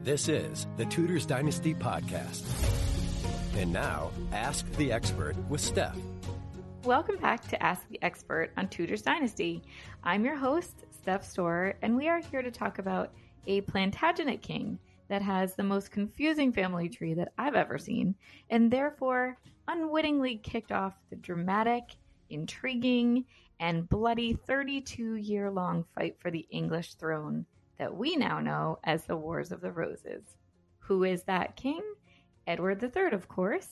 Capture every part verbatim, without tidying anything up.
This is the Tudors Dynasty Podcast. And now, Ask the Expert with Steph. Welcome back to Ask the Expert on Tudors Dynasty. I'm your host, Steph Storer, and we are here to talk about a Plantagenet king that has the most confusing family tree that I've ever seen, and therefore unwittingly kicked off the dramatic, intriguing, and bloody thirty-two-year-long fight for the English throne that we now know as the Wars of the Roses. Who is that king? Edward the Third, of course.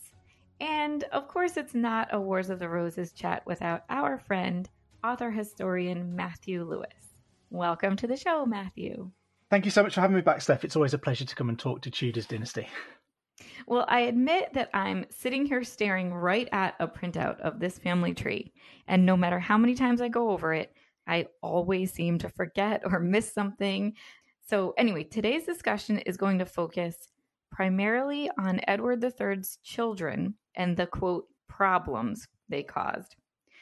And of course, it's not a Wars of the Roses chat without our friend, author historian Matthew Lewis. Welcome to the show, Matthew. Thank you so much for having me back, Steph. It's always a pleasure to come and talk to Tudors Dynasty. Well, I admit that I'm sitting here staring right at a printout of this family tree, and no matter how many times I go over it, I always seem to forget or miss something. So anyway, today's discussion is going to focus primarily on Edward the Third's children and the, quote, problems they caused.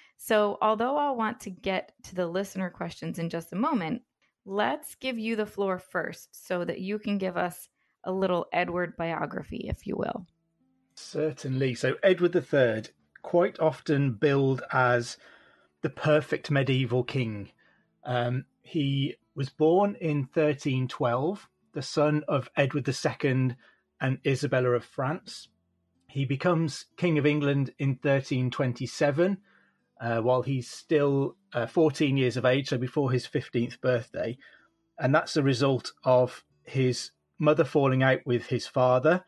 So although I'll want to get to the listener questions in just a moment, let's give you the floor first so that you can give us a little Edward biography, if you will. Certainly. So Edward the Third, quite often billed as the perfect medieval king. Um, he was born in thirteen twelve, the son of Edward the Second and Isabella of France. He becomes King of England in thirteen twenty-seven, uh, while he's still uh, fourteen years of age, so before his fifteenth birthday. And that's a result of his mother falling out with his father,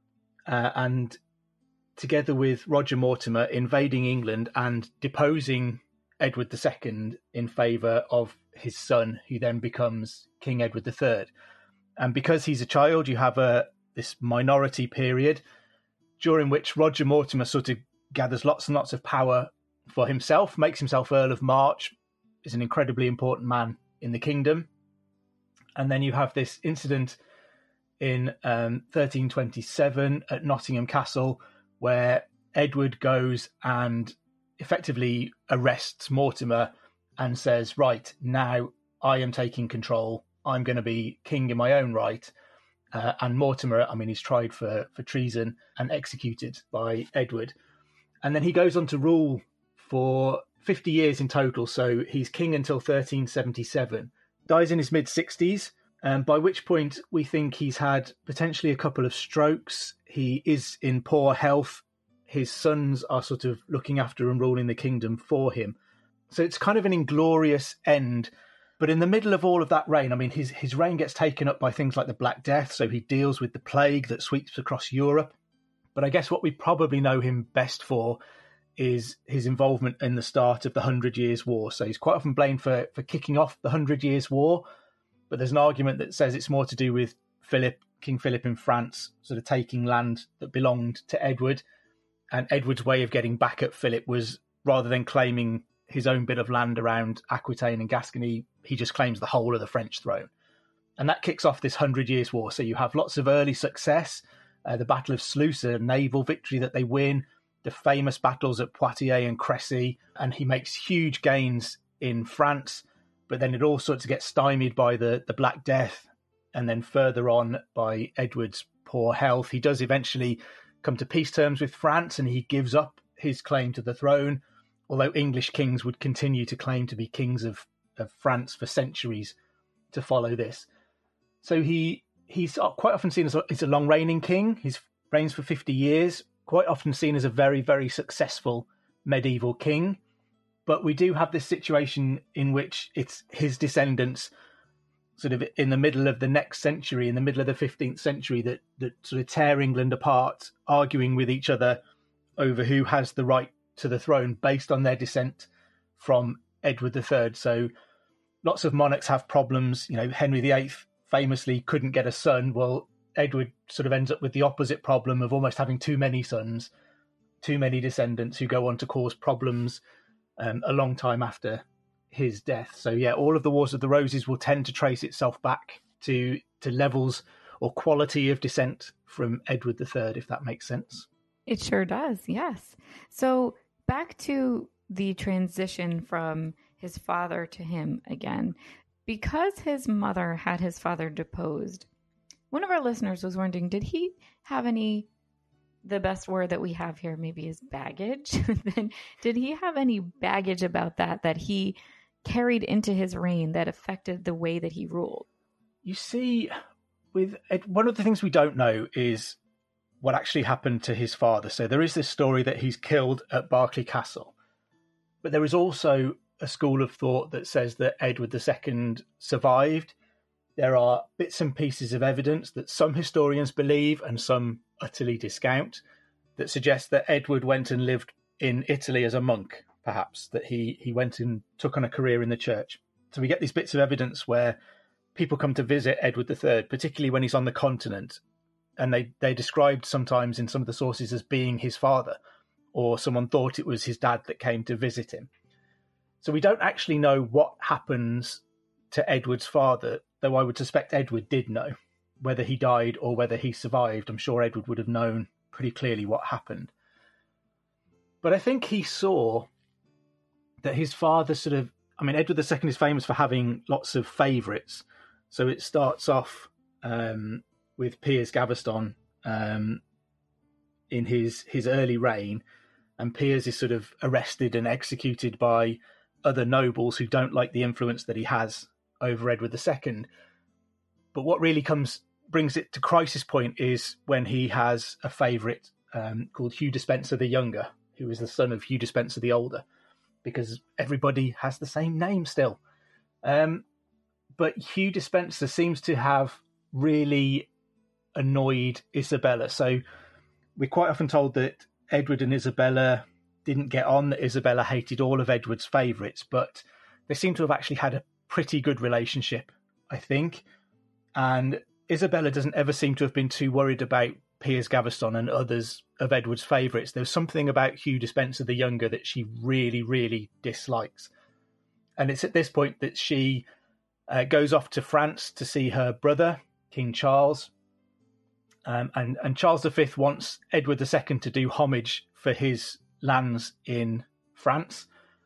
uh, and together with Roger Mortimer invading England and deposing Edward the Second in favour of his son, who then becomes King Edward the Third. And because he's a child, you have a this minority period during which Roger Mortimer sort of gathers lots and lots of power for himself, makes himself Earl of March, is an incredibly important man in the kingdom. And then you have this incident in um, thirteen twenty-seven at Nottingham Castle, where Edward goes and effectively arrests Mortimer and says, right, now I am taking control. I'm going to be king in my own right. Uh, and Mortimer, I mean, he's tried for, for treason and executed by Edward. And then he goes on to rule for fifty years in total. So he's king until thirteen seventy-seven, dies in his mid-sixties, um, by which point we think he's had potentially a couple of strokes. He is in poor health. His sons are sort of looking after and ruling the kingdom for him. So it's kind of an inglorious end. But in the middle of all of that reign, I mean, his, his reign gets taken up by things like the Black Death. So he deals with the plague that sweeps across Europe. But I guess what we probably know him best for is his involvement in the start of the Hundred Years' War. So he's quite often blamed for, for kicking off the Hundred Years' War. But there's an argument that says it's more to do with Philip, King Philip in France, sort of taking land that belonged to Edward. And Edward's way of getting back at Philip was, rather than claiming his own bit of land around Aquitaine and Gascony, he just claims the whole of the French throne. And that kicks off this Hundred Years' War. So you have lots of early success. Uh, the Battle of Sluis, a naval victory that they win. The famous battles at Poitiers and Crécy. And he makes huge gains in France. But then it all sorts of gets stymied by the, the Black Death. And then further on by Edward's poor health. He does eventually come to peace terms with France, and he gives up his claim to the throne, although English kings would continue to claim to be kings of, of France for centuries to follow this. So he he's quite often seen as a, as a long reigning king. He reigns for fifty years, quite often seen as a very, very successful medieval king. But we do have this situation in which it's his descendants sort of in the middle of the next century, in the middle of the fifteenth century, that, that sort of tear England apart, arguing with each other over who has the right to the throne based on their descent from Edward the Third. So lots of monarchs have problems. You know, Henry the Eighth famously couldn't get a son. Well, Edward sort of ends up with the opposite problem of almost having too many sons, too many descendants who go on to cause problems um, a long time after his death. So yeah, all of the Wars of the Roses will tend to trace itself back to to levels or quality of descent from Edward the Third, if that makes sense. It sure does, yes. So back to the transition from his father to him again. Because his mother had his father deposed, One of our listeners was wondering, did he have any, the best word that we have here maybe is baggage. Did he have any baggage about that, that he carried into his reign that affected the way that he ruled? You see, with one of the things we don't know is what actually happened to his father. So there is this story that he's killed at Berkeley Castle. But there is also a school of thought that says that Edward the Second survived. There are bits and pieces of evidence that some historians believe and some utterly discount that suggest that Edward went and lived in Italy as a monk, perhaps, that he, he went and took on a career in the church. So we get these bits of evidence where people come to visit Edward the Third, particularly when he's on the continent, and they, they're described sometimes in some of the sources as being his father, or someone thought it was his dad that came to visit him. So we don't actually know what happens to Edward's father, though I would suspect Edward did know. Whether he died or whether he survived, I'm sure Edward would have known pretty clearly what happened. But I think he saw that his father sort of, I mean, Edward the Second is famous for having lots of favourites. So it starts off um, with Piers Gaveston um, in his, his early reign, and Piers is sort of arrested and executed by other nobles who don't like the influence that he has over Edward the Second. But what really comes brings it to crisis point is when he has a favourite um, called Hugh Despenser the Younger, who is the son of Hugh Despenser the Older, because everybody has the same name still. Um, but Hugh Despenser seems to have really annoyed Isabella. So we're quite often told that Edward and Isabella didn't get on, that Isabella hated all of Edward's favourites, but they seem to have actually had a pretty good relationship, I think. And Isabella doesn't ever seem to have been too worried about Piers Gaveston and others of Edward's favourites. There's something about Hugh Despenser the Younger that she really, really dislikes. And it's at this point that she uh, goes off to France to see her brother, King Charles. Um, and, and Charles the Fifth wants Edward the Second to do homage for his lands in France.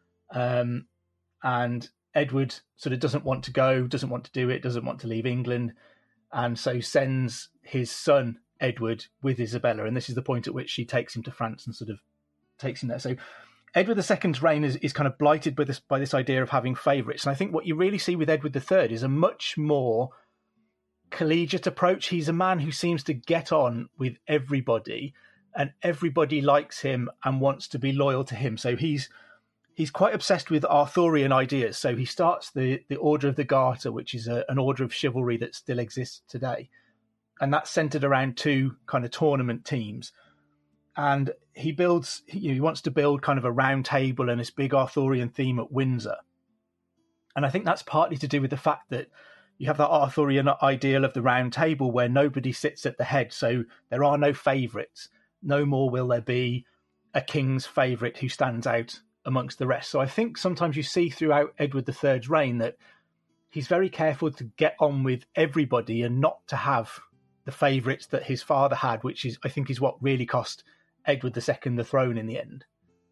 Um, and Edward sort of doesn't want to go, doesn't want to do it, doesn't want to leave England, and so sends his son Edward with Isabella. And this is the point at which she takes him to France and sort of takes him there. So Edward the Second's reign is, is kind of blighted by this by this idea of having favourites. And I think what you really see with Edward the Third is a much more collegiate approach. He's a man who seems to get on with everybody, and everybody likes him and wants to be loyal to him. So he's He's quite obsessed with Arthurian ideas. So he starts the, the Order of the Garter, which is a, an order of chivalry that still exists today. And that's centered around two kind of tournament teams. And he builds, you know, he wants to build kind of a round table and this big Arthurian theme at Windsor. And I think that's partly to do with the fact that you have that Arthurian ideal of the round table where nobody sits at the head. So there are no favourites. No more will there be a king's favourite who stands out amongst the rest. So I think sometimes you see throughout Edward the Third's reign that he's very careful to get on with everybody and not to have the favourites that his father had, which is, I think, is what really cost Edward the Second the throne in the end.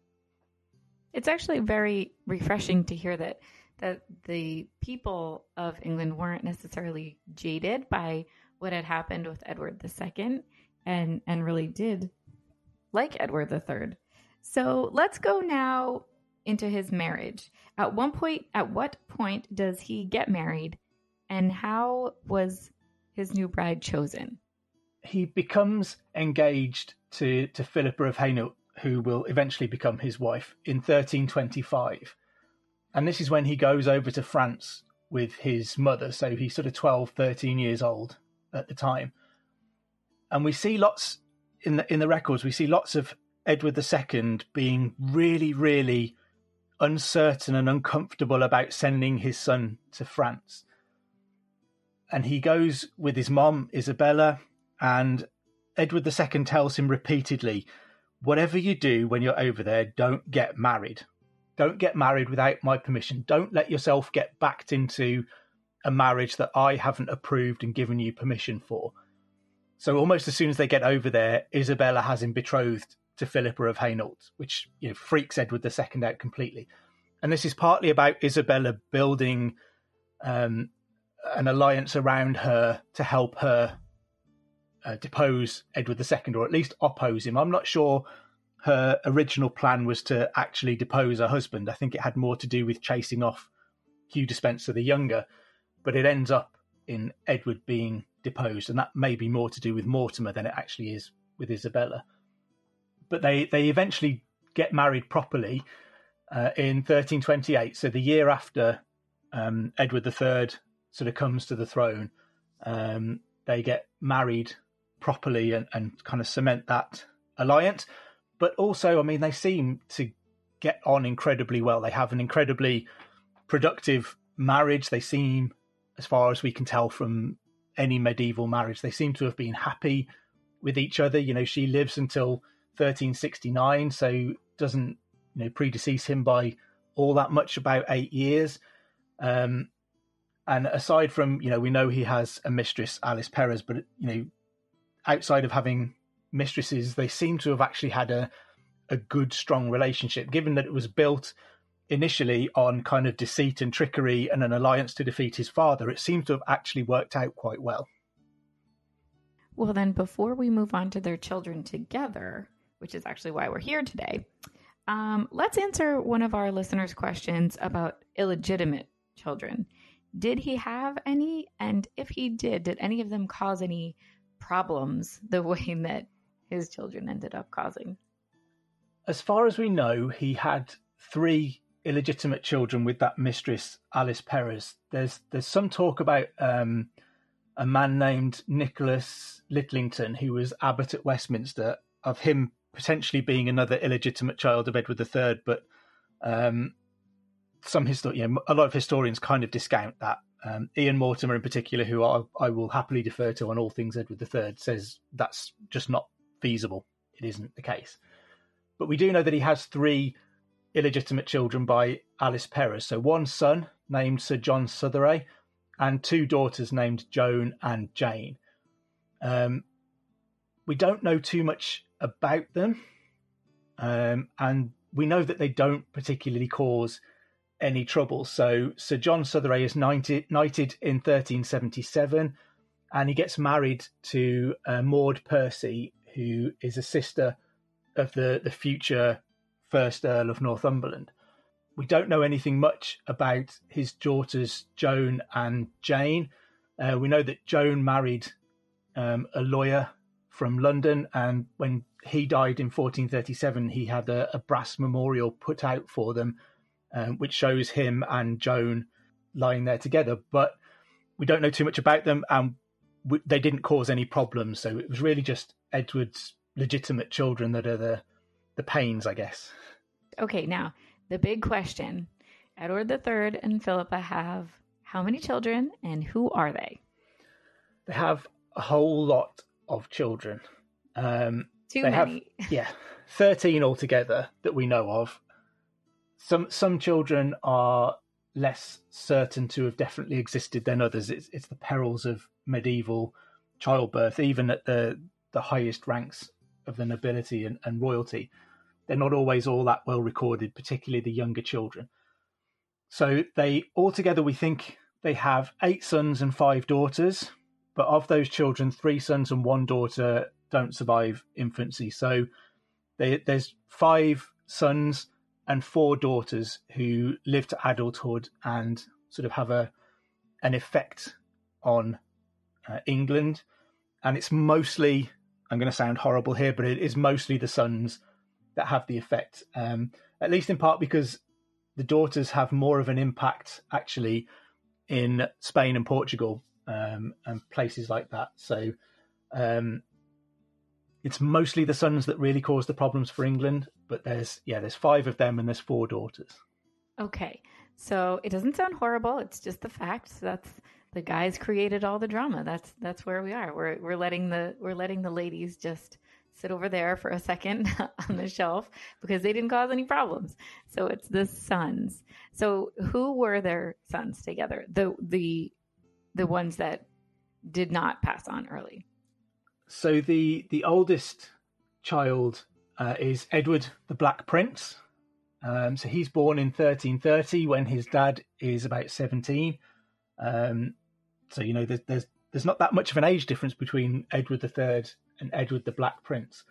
It's actually very refreshing to hear that that the people of England weren't necessarily jaded by what had happened with Edward the Second and and really did like Edward the Third. So let's go now into his marriage. At one point, at what point does he get married, and how was his new bride chosen? He becomes engaged to, to Philippa of Hainault, who will eventually become his wife, in thirteen twenty-five. And this is when he goes over to France with his mother. So he's sort of twelve, thirteen years old at the time. And we see lots in the in the records, we see lots of Edward the Second being really, really uncertain and uncomfortable about sending his son to France. And he goes with his mom, Isabella, and Edward the Second tells him repeatedly, whatever you do when you're over there, don't get married. Don't get married without my permission. Don't let yourself get backed into a marriage that I haven't approved and given you permission for. So almost as soon as they get over there, Isabella has him betrothed to Philippa of Hainault, which, you know, freaks Edward the Second out completely. And this is partly about Isabella building um, an alliance around her to help her uh, depose Edward the Second, or at least oppose him. I'm not sure her original plan was to actually depose her husband. I think it had more to do with chasing off Hugh Despenser the Younger, but it ends up in Edward being deposed, and that may be more to do with Mortimer than it actually is with Isabella. But they, they eventually get married properly uh, in thirteen twenty-eight, so the year after um, Edward the Third sort of comes to the throne. Um, they get married properly and, and kind of cement that alliance. But also, I mean, they seem to get on incredibly well. They have an incredibly productive marriage. They seem, as far as we can tell from any medieval marriage, they seem to have been happy with each other. You know, she lives until thirteen sixty-nine, so doesn't, you know, predecease him by all that much, about eight years. Um, and aside from, you know, we know he has a mistress, Alice Perez, but, you know, outside of having mistresses, they seem to have actually had a, a good, strong relationship, given that it was built initially on kind of deceit and trickery and an alliance to defeat his father. It seems to have actually worked out quite well. Well, then before we move on to their children together, which is actually why we're here today, um, let's answer one of our listeners' questions about illegitimate children. Did he have any? And if he did, did any of them cause any problems the way that his children ended up causing? As far as we know, he had three illegitimate children with that mistress, Alice Perez. There's there's some talk about um, a man named Nicholas Littlington, who was abbot at Westminster, of him potentially being another illegitimate child of Edward the Third, but um, some histor- you know, a lot of historians kind of discount that. Um, Ian Mortimer, in particular, who I, I will happily defer to on all things Edward the Third, says that's just not feasible. It isn't the case. But we do know that he has three illegitimate children by Alice Perez. So one son named Sir John Southeray and two daughters named Joan and Jane. Um, we don't know too much about them. Um, and we know that they don't particularly cause any trouble. So Sir John Southeray is knighted, knighted in thirteen seventy-seven, and he gets married to uh, Maud Percy, who is a sister of the, the future first Earl of Northumberland. We don't know anything much about his daughters Joan and Jane. Uh, we know that Joan married um, a lawyer from London, and when he died in fourteen thirty-seven, he had a, a brass memorial put out for them, um, which shows him and Joan lying there together. But we don't know too much about them, and we, they didn't cause any problems. So it was really just Edward's legitimate children that are the the pains, I guess. Okay, now the big question: Edward the Third and Philippa have how many children, and who are they? They have a whole lot of children. Um, Too they many. Have, yeah, thirteen altogether that we know of. Some some children are less certain to have definitely existed than others. It's it's the perils of medieval childbirth, even at the the highest ranks of the nobility and, and royalty. They're not always all that well recorded, particularly the younger children. So they altogether, we think they have eight sons and five daughters, but of those children, three sons and one daughter don't survive infancy. So they, there's five sons and four daughters who live to adulthood and sort of have a an effect on uh, England. And it's mostly, I'm going to sound horrible here, but it is mostly the sons that have the effect, um, at least in part because the daughters have more of an impact actually in Spain and Portugal um, and places like that. So um, it's mostly the sons that really cause the problems for England, but there's, yeah, there's five of them and there's four daughters. Okay, so it doesn't sound horrible. It's just the facts. That's the guys created all the drama. That's that's where we are. We're we're letting the we're letting the ladies just sit over there for a second on the shelf because they didn't cause any problems. So it's the sons. So who were their sons together? The the the ones that did not pass on early. So the the oldest child uh, is Edward the Black Prince. Um, so he's born in thirteen thirty when his dad is about seventeen. Um, so, you know, there's, there's there's not that much of an age difference between Edward the Third and Edward the Black Prince.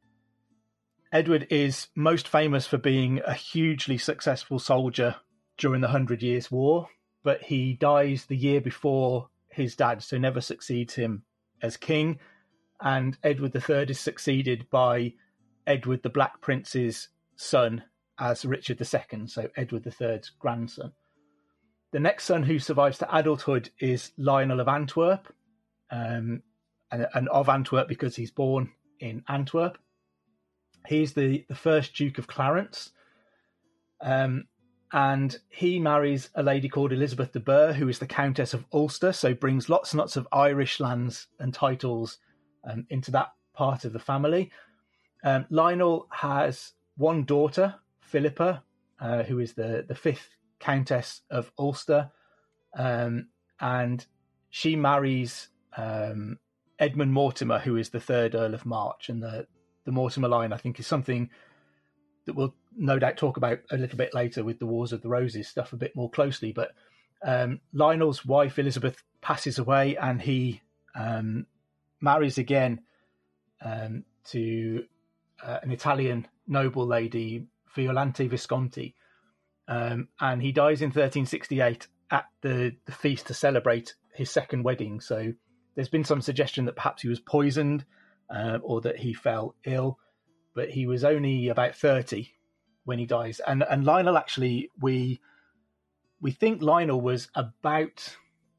Edward is most famous for being a hugely successful soldier during the Hundred Years' War, but he dies the year before his dad, so never succeeds him as king. And Edward the Third is succeeded by Edward the Black Prince's son as Richard the Second, so Edward the Third's grandson. The next son who survives to adulthood is Lionel of Antwerp, um, and, and of Antwerp because he's born in Antwerp. He's the, the first Duke of Clarence, um, and he marries a lady called Elizabeth de Burgh, who is the Countess of Ulster, so brings lots and lots of Irish lands and titles um, into that part of the family. Um, Lionel has one daughter, Philippa, uh, who is the, the fifth Countess of Ulster, um, and she marries um, Edmund Mortimer, who is the third Earl of March. And the, the Mortimer line, I think, is something that we'll no doubt talk about a little bit later with the Wars of the Roses stuff a bit more closely. But um, Lionel's wife, Elizabeth, passes away, and he um, marries again um, to uh, an Italian noble lady, Violante Visconti. Um, and he dies in thirteen sixty-eight at the, the feast to celebrate his second wedding. So there's been some suggestion that perhaps he was poisoned uh, or that he fell ill, but he was only about thirty when he dies. And and Lionel, actually, we we think Lionel was about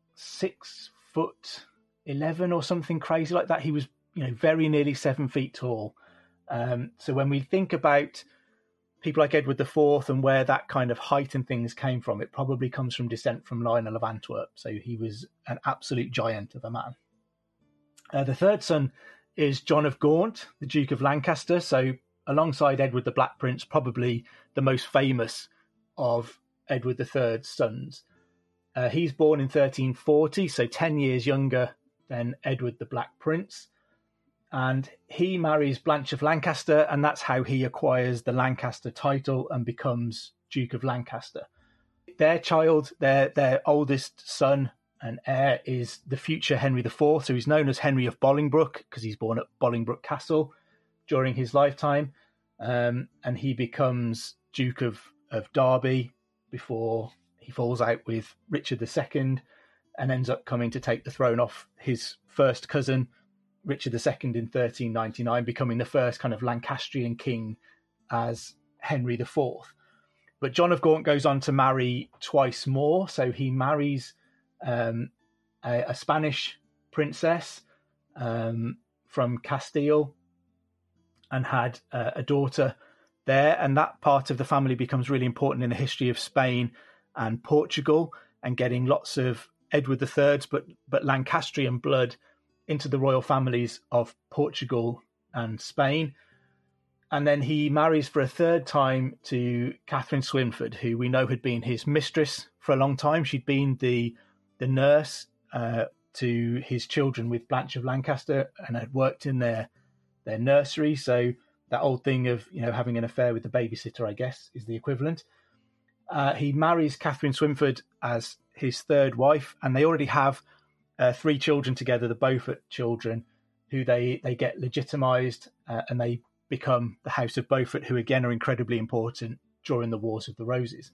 six foot eleven or something crazy like that. He was, you know, very nearly seven feet tall. Um, so when we think about people like Edward the Fourth and where that kind of height and things came from, it probably comes from descent from Lionel of Antwerp. So he was an absolute giant of a man. Uh, the third son is John of Gaunt, the Duke of Lancaster. So alongside Edward the Black Prince, probably the most famous of Edward the Third's sons. Uh, he's born in thirteen forty, so ten years younger than Edward the Black Prince. And he marries Blanche of Lancaster, and that's how he acquires the Lancaster title and becomes Duke of Lancaster. Their child, their their oldest son and heir, is the future Henry the Fourth, so he's known as Henry of Bolingbroke because he's born at Bolingbroke Castle during his lifetime, um, and he becomes Duke of, of Derby before he falls out with Richard the Second and ends up coming to take the throne off his first cousin, Richard the Second, in thirteen ninety-nine, becoming the first kind of Lancastrian king as Henry the Fourth. But John of Gaunt goes on to marry twice more. So he marries um, a, a Spanish princess um, from Castile and had uh, a daughter there. And that part of the family becomes really important in the history of Spain and Portugal, and getting lots of Edward the Third's, but, but Lancastrian blood into the royal families of Portugal and Spain. And then he marries for a third time to Catherine Swynford, who we know had been his mistress for a long time. She'd been the the nurse uh, to his children with Blanche of Lancaster and had worked in their their nursery. So that old thing of, you know, having an affair with the babysitter, I guess, is the equivalent. Uh, he marries Catherine Swynford as his third wife, and they already have Uh, three children together, the Beaufort children, who they, they get legitimised uh, and they become the House of Beaufort, who again are incredibly important during the Wars of the Roses.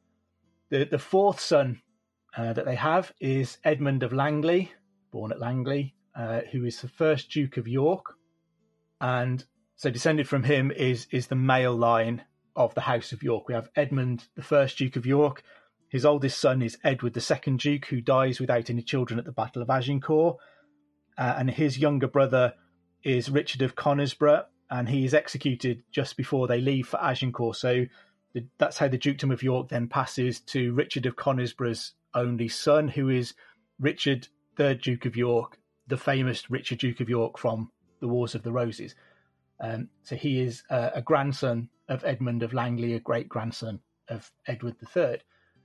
The the fourth son uh, that they have is Edmund of Langley, born at Langley, uh, who is the first Duke of York. And so descended from him is, is the male line of the House of York. We have Edmund, the first Duke of York. His oldest son is Edward the Second Duke, who dies without any children at the Battle of Agincourt. Uh, and his younger brother is Richard of Conisbrough, and he is executed just before they leave for Agincourt. So the, that's how the Dukedom of York then passes to Richard of Conisbrough's only son, who is Richard, third Duke of York, the famous Richard Duke of York from the Wars of the Roses. Um, so he is uh, a grandson of Edmund of Langley, a great-grandson of Edward the Third.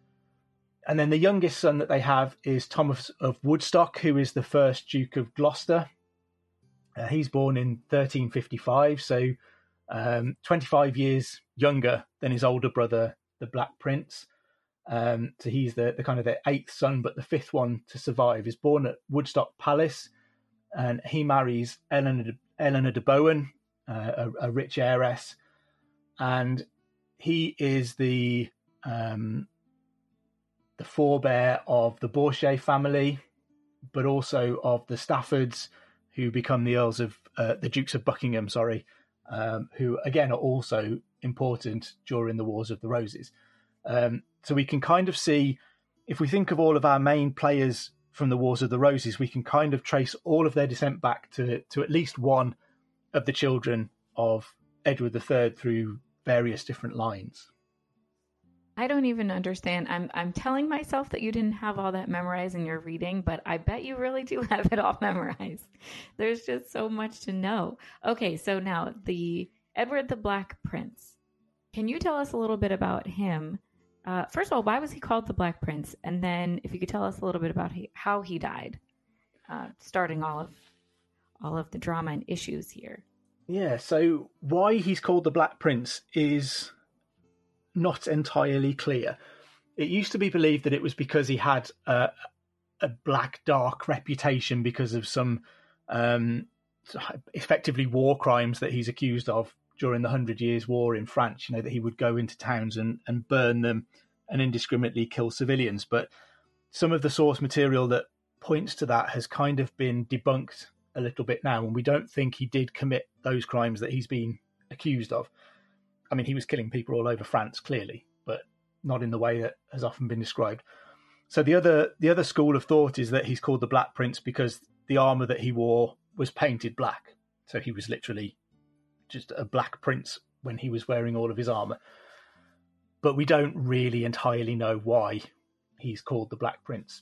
And then the youngest son that they have is Thomas of Woodstock, who is the first Duke of Gloucester. Uh, he's born in thirteen fifty-five, so um, twenty-five years younger than his older brother, the Black Prince. Um, so he's the, the kind of the eighth son, but the fifth one to survive. Is born at Woodstock Palace, and he marries Eleanor de, Eleanor de Bohun, uh, a, a rich heiress, and he is the um, the forebear of the Bourchier family, but also of the Staffords, who become the Earls of uh, the Dukes of Buckingham. Sorry, um, who again are also important during the Wars of the Roses. Um, so we can kind of see, if we think of all of our main players from the Wars of the Roses, we can kind of trace all of their descent back to to at least one of the children of Edward the Third through various different lines. I don't even understand. I'm I'm telling myself that you didn't have all that memorized in your reading, but I bet you really do have it all memorized. There's just so much to know. Okay, so now the Edward the Black Prince. Can you tell us a little bit about him? Uh, first of all, why was he called the Black Prince? And then if you could tell us a little bit about he, how he died, uh, starting all of all of the drama and issues here. Yeah, so why he's called the Black Prince is not entirely clear. It used to be believed that it was because he had a, a black, dark reputation because of some um, effectively war crimes that he's accused of during the Hundred Years' War in France. You know, that he would go into towns and, and burn them and indiscriminately kill civilians. But some of the source material that points to that has kind of been debunked a little bit now, and we don't think he did commit those crimes that he's been accused of. I mean, he was killing people all over France, clearly, but not in the way that has often been described. So the other the other school of thought is that he's called the Black Prince because the armour that he wore was painted black. So he was literally just a black prince when he was wearing all of his armour. But we don't really entirely know why he's called the Black Prince.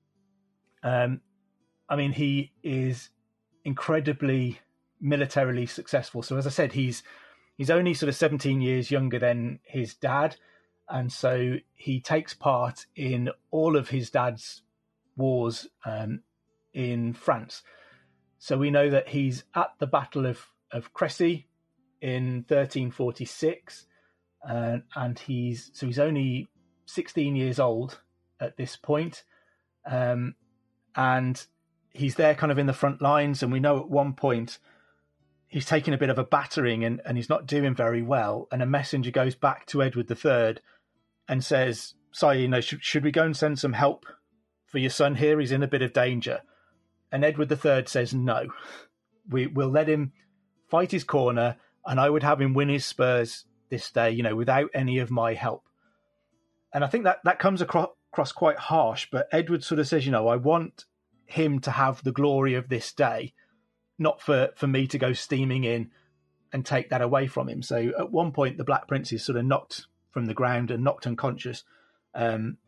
Um, I mean, he is incredibly militarily successful. So as I said, he's he's only sort of seventeen years younger than his dad, and so he takes part in all of his dad's wars um, in France. So we know that he's at the Battle of, of Crécy in thirteen forty-six, uh, and he's so he's only sixteen years old at this point, um, and he's there kind of in the front lines, and we know at one point he's taking a bit of a battering and, and he's not doing very well, and a messenger goes back to Edward the Third and says, sorry, you know, should, should we go and send some help for your son here? He's in a bit of danger. And Edward the Third says, no, we, we'll let him fight his corner, and I would have him win his spurs this day, you know, without any of my help. And I think that, that comes across, across quite harsh, but Edward sort of says, you know, I want him to have the glory of this day, not for, for me to go steaming in and take that away from him. So at one point, the Black Prince is sort of knocked from the ground and knocked unconscious. Um,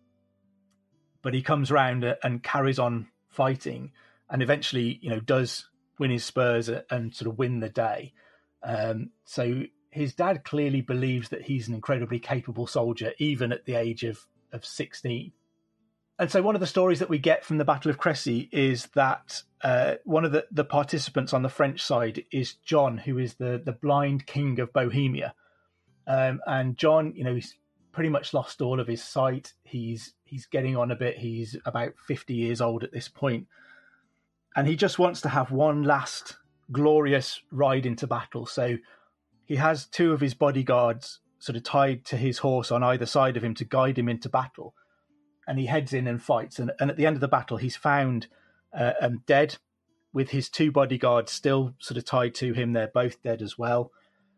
but he comes round and carries on fighting, and eventually, you know, does win his spurs and sort of win the day. Um, so his dad clearly believes that he's an incredibly capable soldier, even at the age of, of sixteen. And so one of the stories that we get from the Battle of Crécy is that uh, one of the, the participants on the French side is John, who is the, the blind king of Bohemia. Um, and John, you know, he's pretty much lost all of his sight. He's he's getting on a bit. He's about fifty years old at this point. And he just wants to have one last glorious ride into battle. So he has two of his bodyguards sort of tied to his horse on either side of him to guide him into battle. And he heads in and fights. And, and at the end of the battle, he's found uh, um, dead, with his two bodyguards still sort of tied to him. They're both dead as well.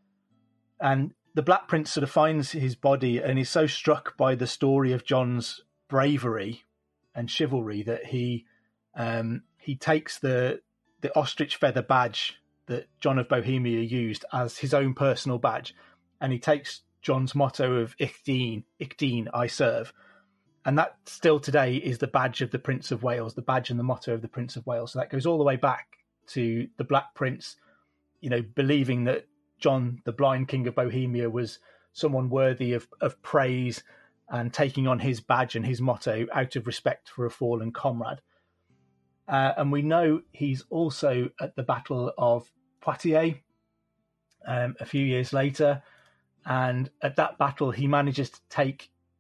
And the Black Prince sort of finds his body and is so struck by the story of John's bravery and chivalry that he um, he takes the the ostrich feather badge that John of Bohemia used as his own personal badge, and he takes John's motto of Ich dien, Ich dien, I serve. And that still today is the badge of the Prince of Wales, the badge and the motto of the Prince of Wales. So that goes all the way back to the Black Prince, you know, believing that John, the blind king of Bohemia, was someone worthy of, of praise, and taking on his badge and his motto out of respect for a fallen comrade. Uh, and we know he's also at the Battle of Poitiers um, a few years later. And at that battle, he manages to take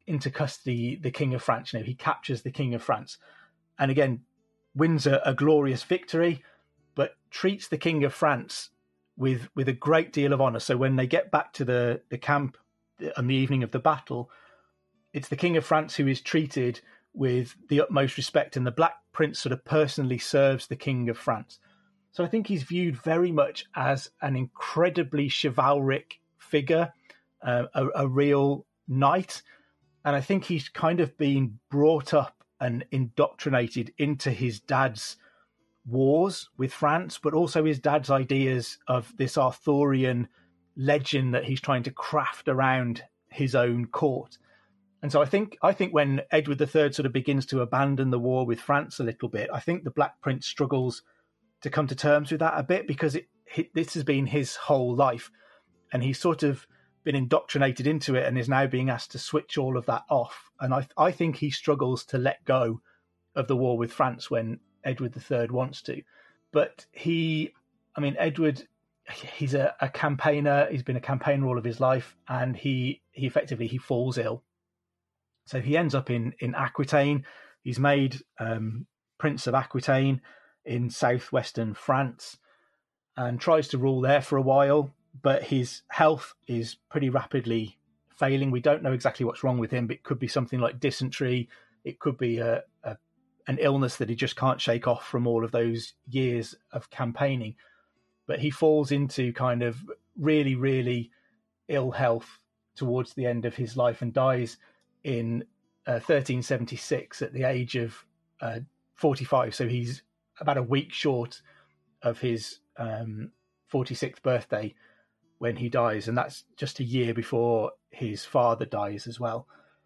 into custody the King of France. You know, he captures the King of France, and again wins a, a glorious victory, but treats the King of France with with a great deal of honour. So when they get back to the, the camp on the evening of the battle, it's the King of France who is treated with the utmost respect, and the Black Prince sort of personally serves the King of France. So I think he's viewed very much as an incredibly chivalric figure, uh, a, a real knight. And I think he's kind of been brought up and indoctrinated into his dad's wars with France, but also his dad's ideas of this Arthurian legend that he's trying to craft around his own court. And so I think I think when Edward the Third sort of begins to abandon the war with France a little bit, I think the Black Prince struggles to come to terms with that a bit, because it, it, this has been his whole life, and he's sort of been indoctrinated into it and is now being asked to switch all of that off. And I I think he struggles to let go of the war with France when Edward the Third wants to. But he, I mean, Edward, he's a, a campaigner. He's been a campaigner all of his life, and he he effectively he falls ill. So he ends up in, in Aquitaine. He's made um, Prince of Aquitaine in southwestern France and tries to rule there for a while, but his health is pretty rapidly failing. We don't know exactly what's wrong with him, but it could be something like dysentery. It could be a, a an illness that he just can't shake off from all of those years of campaigning. But he falls into kind of really, really ill health towards the end of his life and dies in uh, thirteen seventy-six at the age of uh, forty-five. So he's about a week short of his um, forty-sixth birthday when he dies. And that's just a year before his father dies as well.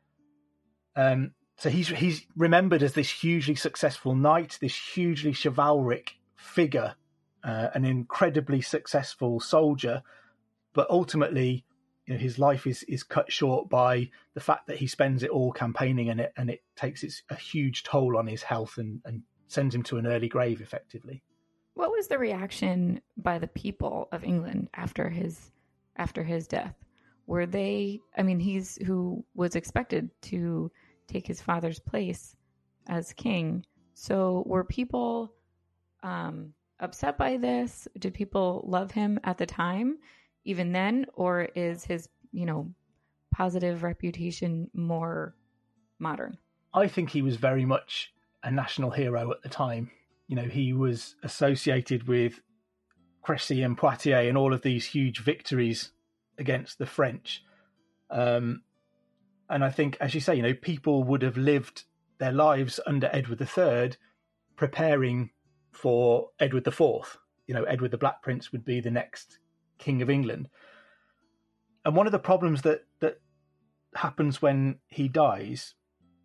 Um, so he's he's remembered as this hugely successful knight, this hugely chivalric figure, uh, an incredibly successful soldier. But ultimately, you know, his life is is cut short by the fact that he spends it all campaigning, and it and it takes its a huge toll on his health and, and sends him to an early grave, effectively. What was the reaction by the people of England after his after his death? Were they? I mean, he's who was expected to take his father's place as king. So were people um, upset by this? Did people love him at the time, even then, or is his, you know, positive reputation more modern? I think he was very much a national hero at the time. You know, he was associated with Crécy and Poitiers and all of these huge victories against the French. Um, and I think, as you say, you know, people would have lived their lives under Edward the Third preparing for Edward the Fourth. You know, Edward the Black Prince would be the next King of England. And one of the problems that that happens when he dies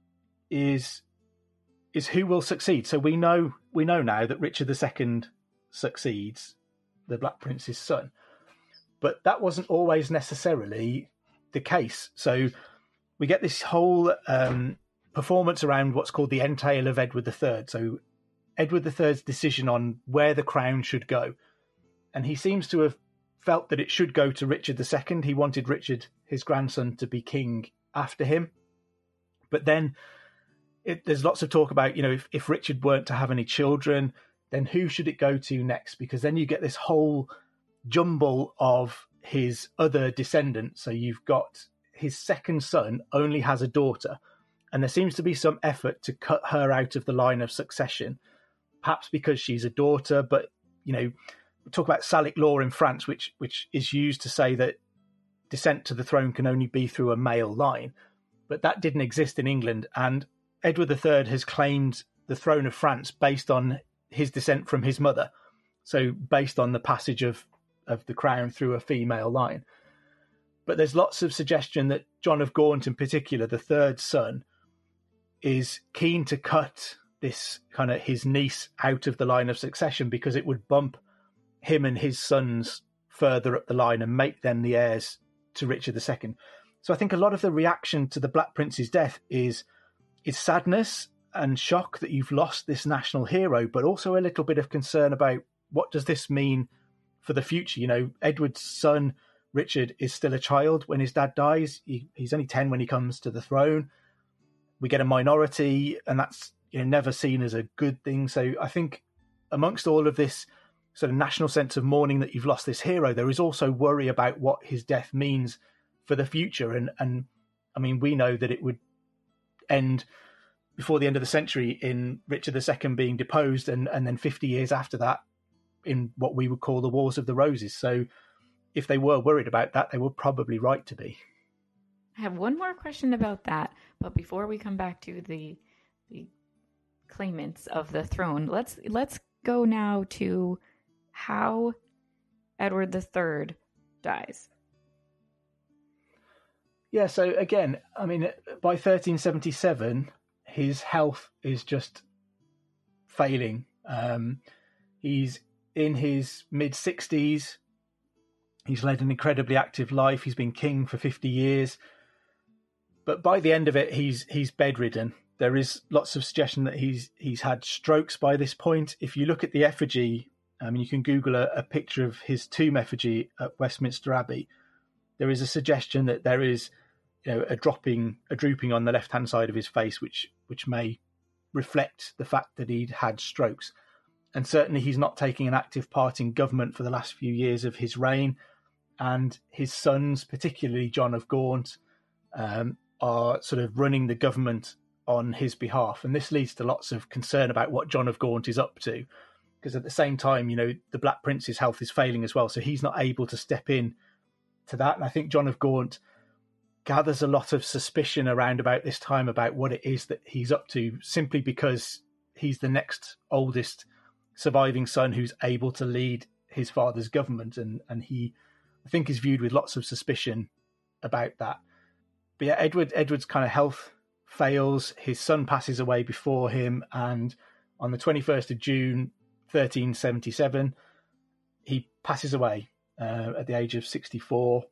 is is who will succeed. So we know we know now that Richard the Second succeeds, the Black Prince's son, but that wasn't always necessarily the case. So we get this whole um, performance around what's called the entail of Edward the Third. So Edward the Third's decision on where the crown should go, and he seems to have felt that it should go to Richard the Second. He wanted Richard, his grandson, to be king after him. But then it, there's lots of talk about, you know, if, if Richard weren't to have any children, then who should it go to next? Because then you get this whole jumble of his other descendants. So you've got his second son only has a daughter, and there seems to be some effort to cut her out of the line of succession, perhaps because she's a daughter. But, you know, we talk about Salic law in France, which which is used to say that descent to the throne can only be through a male line. But that didn't exist in England, and Edward the Third has claimed the throne of France based on his descent from his mother, so based on the passage of, of the crown through a female line. But there's lots of suggestion that John of Gaunt, in particular, the third son, is keen to cut this kind of his niece out of the line of succession, because it would bump him and his sons further up the line and make them the heirs to Richard the Second. So I think a lot of the reaction to the Black Prince's death is is sadness and shock that you've lost this national hero, but also a little bit of concern about what does this mean for the future. You know, Edward's son Richard is still a child when his dad dies. He, he's only ten when he comes to the throne. We get a minority, and that's, you know, never seen as a good thing. So I think amongst all of this sort of national sense of mourning that you've lost this hero, there is also worry about what his death means for the future. And, and I mean, we know that it would end before the end of the century in Richard the Second being deposed, and, and then fifty years after that in what we would call the Wars of the Roses. So if they were worried about that, they were probably right to be. I have one more question about that, but before we come back to the the claimants of the throne, let's let's go now to how Edward the Third dies. Yeah, so again, I mean, by thirteen seventy-seven, his health is just failing. Um, he's in his mid-sixties. He's led an incredibly active life. He's been king for fifty years. But by the end of it, he's he's bedridden. There is lots of suggestion that he's he's had strokes by this point. If you look at the effigy, I mean, you can Google a, a picture of his tomb effigy at Westminster Abbey. There is a suggestion that there is, you know, a dropping, a drooping on the left-hand side of his face, which which may reflect the fact that he'd had strokes. And certainly he's not taking an active part in government for the last few years of his reign. And his sons, particularly John of Gaunt, um, are sort of running the government on his behalf. And this leads to lots of concern about what John of Gaunt is up to. Because at the same time, you know, the Black Prince's health is failing as well. So he's not able to step in to that. And I think John of Gaunt gathers a lot of suspicion around about this time about what it is that he's up to, simply because he's the next oldest surviving son who's able to lead his father's government. And, and he, I think, is viewed with lots of suspicion about that. But yeah, Edward Edward's kind of health fails. His son passes away before him. And on the twenty-first of June, thirteen seventy-seven, he passes away uh, at the age of sixty-four.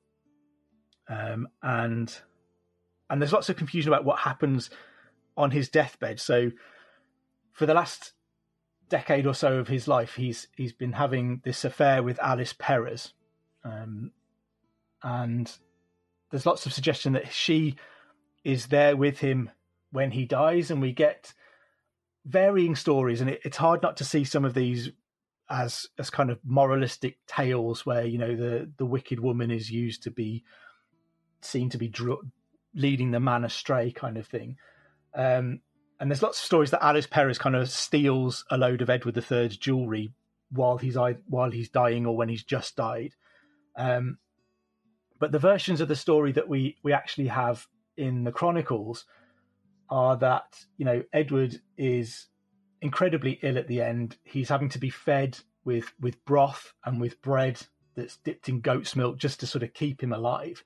Um, and and there's lots of confusion about what happens on his deathbed. So for the last decade or so of his life, he's he's been having this affair with Alice Perrers. Um, and there's lots of suggestion that she is there with him when he dies, and we get varying stories, and it, it's hard not to see some of these as as kind of moralistic tales where, you know, the the wicked woman is used to be seen to be dr- leading the man astray, kind of thing. Um, and there's lots of stories that Alice Perrers kind of steals a load of Edward the Third's jewelry while he's while he's dying or when he's just died. Um, but the versions of the story that we we actually have in the chronicles are that, you know, Edward is incredibly ill at the end. He's having to be fed with with broth and with bread that's dipped in goat's milk just to sort of keep him alive.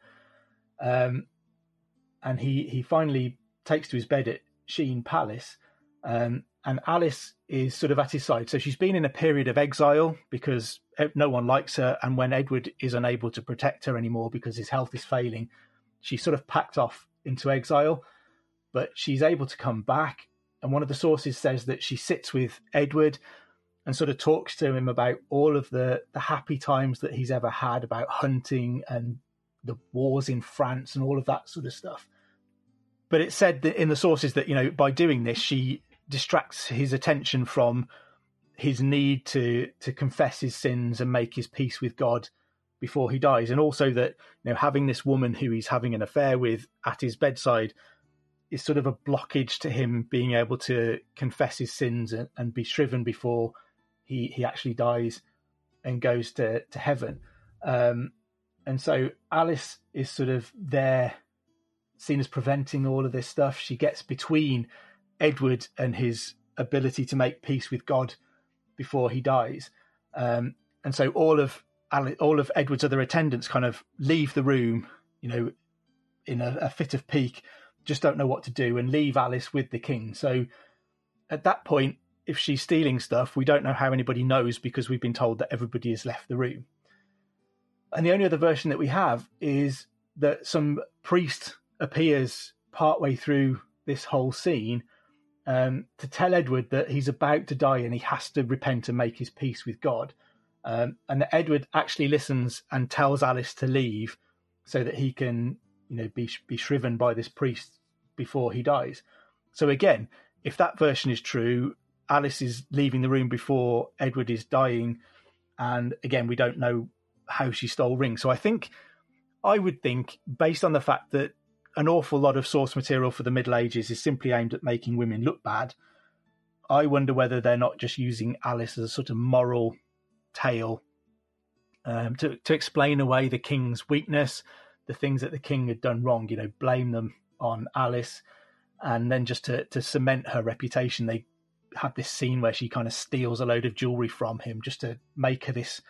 Um, and he he finally takes to his bed at Sheen Palace, um, and Alice is sort of at his side. So she's been in a period of exile because no one likes her, and when Edward is unable to protect her anymore because his health is failing, she's sort of packed off into exile. But she's able to come back, and one of the sources says that she sits with Edward and sort of talks to him about all of the, the happy times that he's ever had, about hunting and the wars in France and all of that sort of stuff. But it's said that in the sources that, you know, by doing this, she distracts his attention from his need to to confess his sins and make his peace with God before he dies. And also that, you know, having this woman who he's having an affair with at his bedside is sort of a blockage to him being able to confess his sins and, and be shriven before he, he actually dies and goes to, to heaven. Um, and so Alice is sort of there, seen as preventing all of this stuff. She gets between Edward and his ability to make peace with God before he dies. Um, and so all of all of Edward's other attendants kind of leave the room, you know, in a, a fit of pique, just don't know what to do, and leave Alice with the king. So at that point, if she's stealing stuff, we don't know how anybody knows because we've been told that everybody has left the room. And the only other version that we have is that some priest appears partway through this whole scene um, to tell Edward that he's about to die and he has to repent and make his peace with God. Um, and that Edward actually listens and tells Alice to leave so that he can, you know, be be shriven by this priest before he dies. So again, if that version is true, Alice is leaving the room before Edward is dying, and again, we don't know how she stole rings. So I think, I would think, based on the fact that an awful lot of source material for the Middle Ages is simply aimed at making women look bad, I wonder whether they're not just using Alice as a sort of moral tale um, to, to explain away the king's weakness, the things that the king had done wrong, you know, blame them on Alice, and then just to, to cement her reputation, they have this scene where she kind of steals a load of jewelry from him just to make her this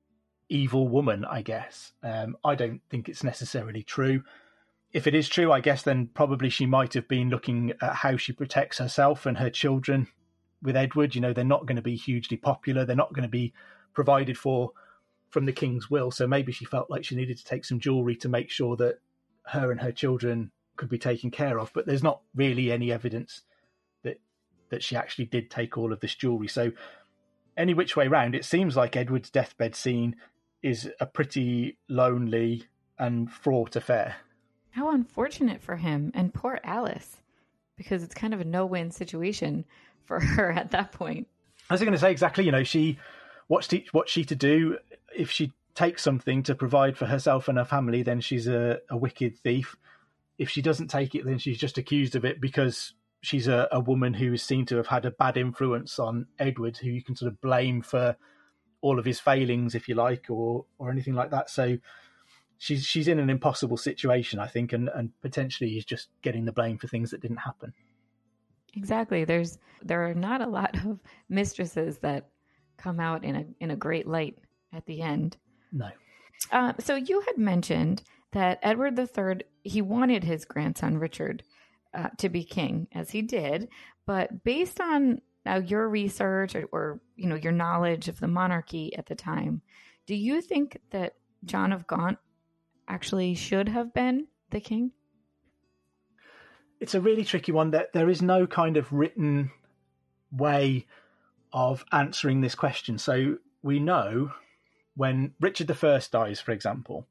evil woman, I guess. Um, I don't think it's necessarily true. If it is true, I guess then probably she might have been looking at how she protects herself and her children with Edward. You know, they're not going to be hugely popular. They're not going to be provided for from the king's will. So maybe she felt like she needed to take some jewelry to make sure that her and her children could be taken care of. But there's not really any evidence that that she actually did take all of this jewelry. So any which way round, it seems like Edward's deathbed scene is a pretty lonely and fraught affair. How unfortunate for him, and poor Alice, because it's kind of a no-win situation for her at that point. I was going to say exactly, you know, she, what's, to, what's she to do? If she takes something to provide for herself and her family, then she's a, a wicked thief. If she doesn't take it, then she's just accused of it because she's a, a woman who is seen to have had a bad influence on Edward, who you can sort of blame for all of his failings, if you like, or or anything like that. So she's she's in an impossible situation, I think, and, and potentially is just getting the blame for things that didn't happen. Exactly. There's there are not a lot of mistresses that come out in a in a great light at the end. No. Uh, so you had mentioned that Edward the Third, he wanted his grandson Richard uh, to be king, as he did, but based on now your research or, or you know your knowledge of the monarchy at the time, do you think that John of Gaunt actually should have been the king? It's a really tricky one. That there is no kind of written way of answering this question. So we know when Richard the First dies, for example,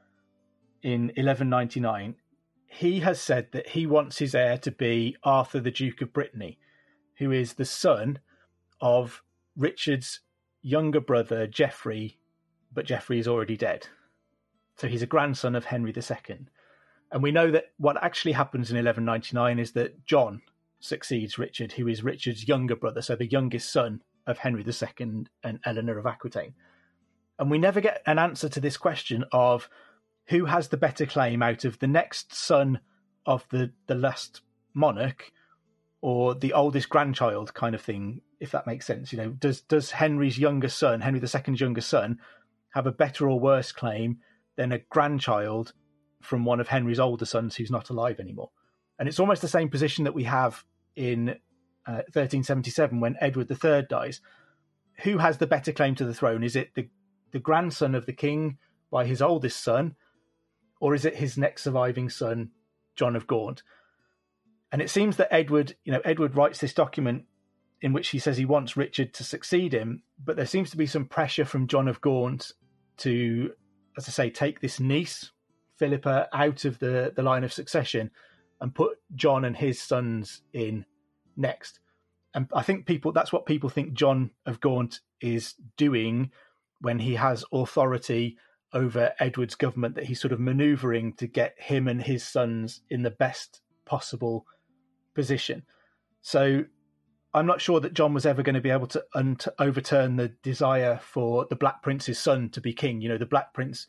in eleven ninety-nine, he has said that he wants his heir to be Arthur, the Duke of Brittany, who is the son of Richard's younger brother, Geoffrey, but Geoffrey is already dead. So he's a grandson of Henry the Second. And we know that what actually happens in eleven ninety-nine is that John succeeds Richard, who is Richard's younger brother, so the youngest son of Henry the Second and Eleanor of Aquitaine. And we never get an answer to this question of who has the better claim out of the next son of the, the last monarch or the oldest grandchild kind of thing, if that makes sense. You know, does does Henry's younger son, Henry the Second's younger son, have a better or worse claim than a grandchild from one of Henry's older sons who's not alive anymore? And it's almost the same position that we have in uh, thirteen seventy-seven when Edward the Third dies. Who has the better claim to the throne? Is it the, the grandson of the king by his oldest son, or is it his next surviving son, John of Gaunt? And it seems that Edward, you know, Edward writes this document in which he says he wants Richard to succeed him, but there seems to be some pressure from John of Gaunt to, as I say, take this niece, Philippa, out of the, the line of succession and put John and his sons in next. And I think people, that's what people think John of Gaunt is doing when he has authority over Edward's government, that he's sort of manoeuvring to get him and his sons in the best possible position. So I'm not sure that John was ever going to be able to, un- to overturn the desire for the Black Prince's son to be king. You know, the Black Prince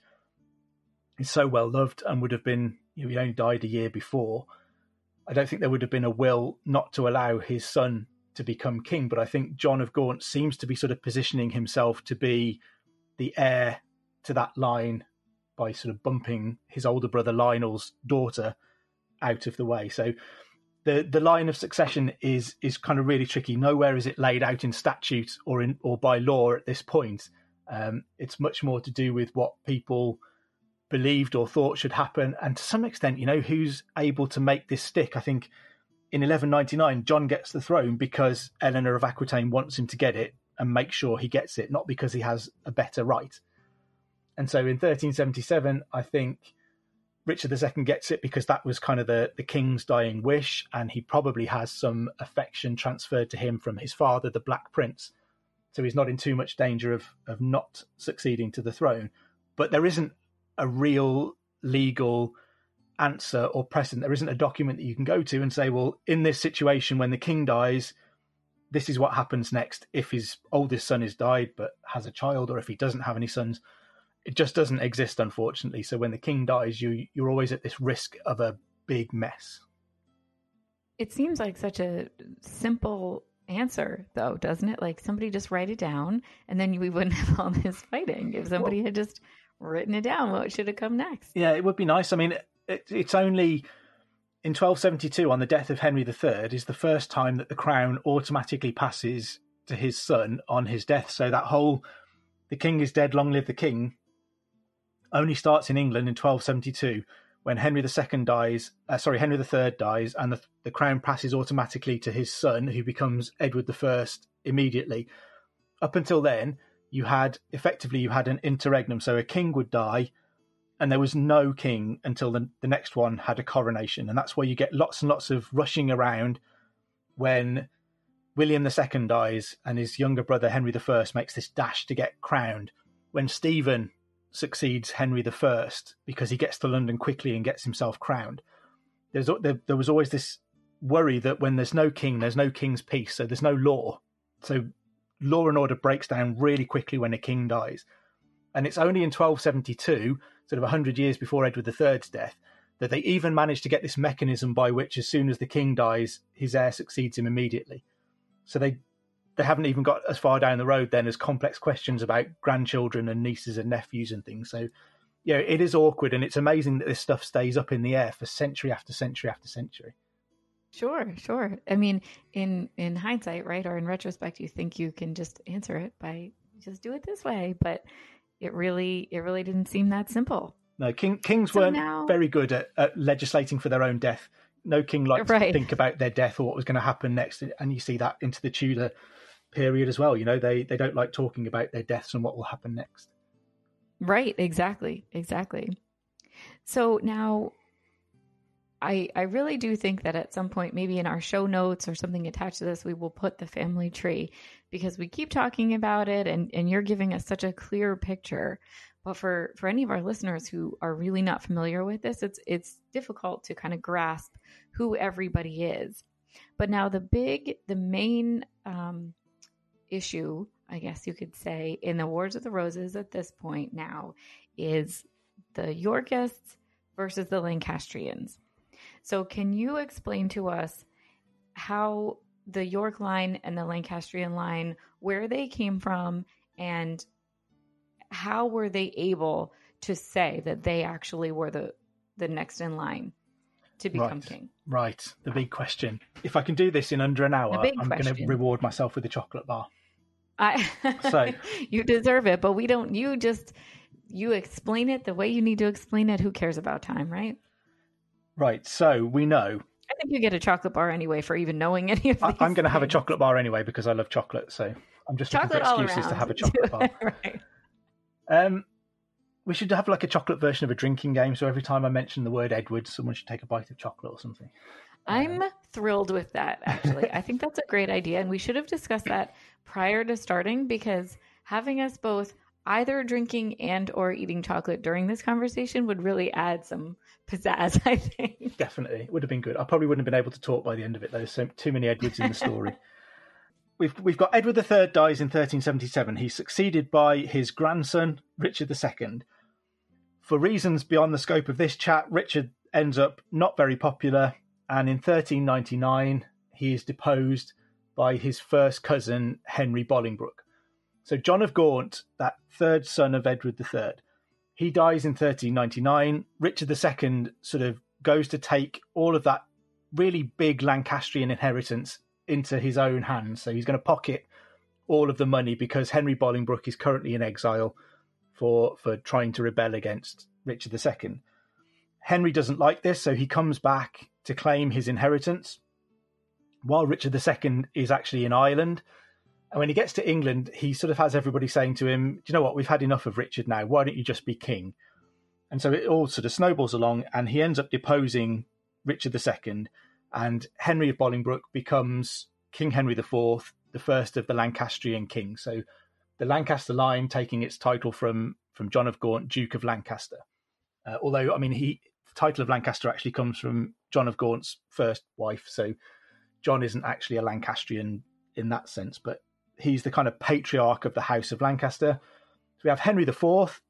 is so well loved and would have been, you know, he only died a year before. I don't think there would have been a will not to allow his son to become king, but I think John of Gaunt seems to be sort of positioning himself to be the heir to that line by sort of bumping his older brother Lionel's daughter out of the way. So the the line of succession is is kind of really tricky. Nowhere is it laid out in statute or in or by law at this point. Um, it's much more to do with what people believed or thought should happen, and to some extent, you know, who's able to make this stick. I think in eleven ninety-nine, John gets the throne because Eleanor of Aquitaine wants him to get it, and make sure he gets it, not because he has a better right. And so in thirteen seventy-seven, I think Richard the Second gets it because that was kind of the, the king's dying wish, and he probably has some affection transferred to him from his father, the Black Prince. So he's not in too much danger of, of not succeeding to the throne. But there isn't a real legal answer or precedent. There isn't a document that you can go to and say, well, in this situation, when the king dies, this is what happens next if his oldest son has died but has a child, or if he doesn't have any sons. It just doesn't exist, unfortunately. So when the king dies, you, you're always at this risk of a big mess. It seems like such a simple answer, though, doesn't it? Like somebody just write it down, and then we wouldn't have all this fighting if somebody well, had just written it down. What should have come next? Yeah, it would be nice. I mean, it, it's only in twelve seventy-two, on the death of Henry the Third, is the first time that the crown automatically passes to his son on his death. So that whole "the king is dead, long live the king" only starts in England in twelve seventy-two, when Henry the Second dies, uh, sorry, Henry the Third dies, and the, the crown passes automatically to his son, who becomes Edward the First immediately. Up until then, you had, effectively, you had an interregnum, so a king would die, and there was no king until the, the next one had a coronation. And that's where you get lots and lots of rushing around when William the Second dies, and his younger brother, Henry the First, makes this dash to get crowned. When Stephen succeeds Henry the First, because he gets to London quickly and gets himself crowned, there's there, there was always this worry that when there's no king, there's no king's peace, so there's no law. So law and order breaks down really quickly when a king dies. And it's only in twelve seventy-two, sort of one hundred years before Edward the Third's death, that they even managed to get this mechanism by which as soon as the king dies, his heir succeeds him immediately. So they They haven't even got as far down the road then as complex questions about grandchildren and nieces and nephews and things. So, yeah, it is awkward, and it's amazing that this stuff stays up in the air for century after century after century. Sure, sure. I mean, in, in hindsight, right, or in retrospect, you think you can just answer it by just do it this way, but it really, it really didn't seem that simple. No, king, kings so weren't now... very good at, at legislating for their own death. No king liked right. to think about their death or what was going to happen next, and you see that into the Tudor period as well. You know, they they don't like talking about their deaths and what will happen next. Right, exactly, exactly. So now, I I really do think that at some point, maybe in our show notes or something attached to this, we will put the family tree, because we keep talking about it, and and you're giving us such a clear picture. But for for any of our listeners who are really not familiar with this, it's it's difficult to kind of grasp who everybody is. But now the big, the main um, issue, I guess you could say, in the Wars of the Roses at this point now is the Yorkists versus the Lancastrians. So can you explain to us how the York line and the Lancastrian line, where they came from, and how were they able to say that they actually were the, the next in line to become right. king? Right. The big question. If I can do this in under an hour, I'm going to reward myself with a chocolate bar. I, so you deserve it, but we don't, you just, you explain it the way you need to explain it. Who cares about time, right? Right. So we know. I think you get a chocolate bar anyway for even knowing any of these I, I'm going to have a things. chocolate bar anyway because I love chocolate. So I'm just chocolate looking for excuses to have a chocolate bar. Right. Um, we should have like a chocolate version of a drinking game. So every time I mention the word Edward, someone should take a bite of chocolate or something. I'm um, thrilled with that, actually. I think that's a great idea. And we should have discussed that prior to starting, because having us both either drinking and or eating chocolate during this conversation would really add some pizzazz, I think. Definitely. It would have been good. I probably wouldn't have been able to talk by the end of it, though. So too many Edwards in the story. We've we've got Edward the Third dies in thirteen seventy-seven. He's succeeded by his grandson, Richard the Second. For reasons beyond the scope of this chat, Richard ends up not very popular, and in thirteen ninety-nine, he is deposed by his first cousin, Henry Bolingbroke. So John of Gaunt, that third son of Edward the Third, he dies in thirteen ninety-nine. Richard the Second sort of goes to take all of that really big Lancastrian inheritance into his own hands. So he's going to pocket all of the money because Henry Bolingbroke is currently in exile for, for trying to rebel against Richard the Second. Henry doesn't like this, so he comes back to claim his inheritance while Richard the Second is actually in Ireland. And when he gets to England, he sort of has everybody saying to him, do you know what, we've had enough of Richard now. Why don't you just be king? And so it all sort of snowballs along, and he ends up deposing Richard the Second, and Henry of Bolingbroke becomes King Henry the Fourth, the first of the Lancastrian kings. So the Lancaster line taking its title from, from John of Gaunt, Duke of Lancaster. Uh, although, I mean, he the title of Lancaster actually comes from John of Gaunt's first wife, so John isn't actually a Lancastrian in that sense, but he's the kind of patriarch of the House of Lancaster. So we have Henry the Fourth,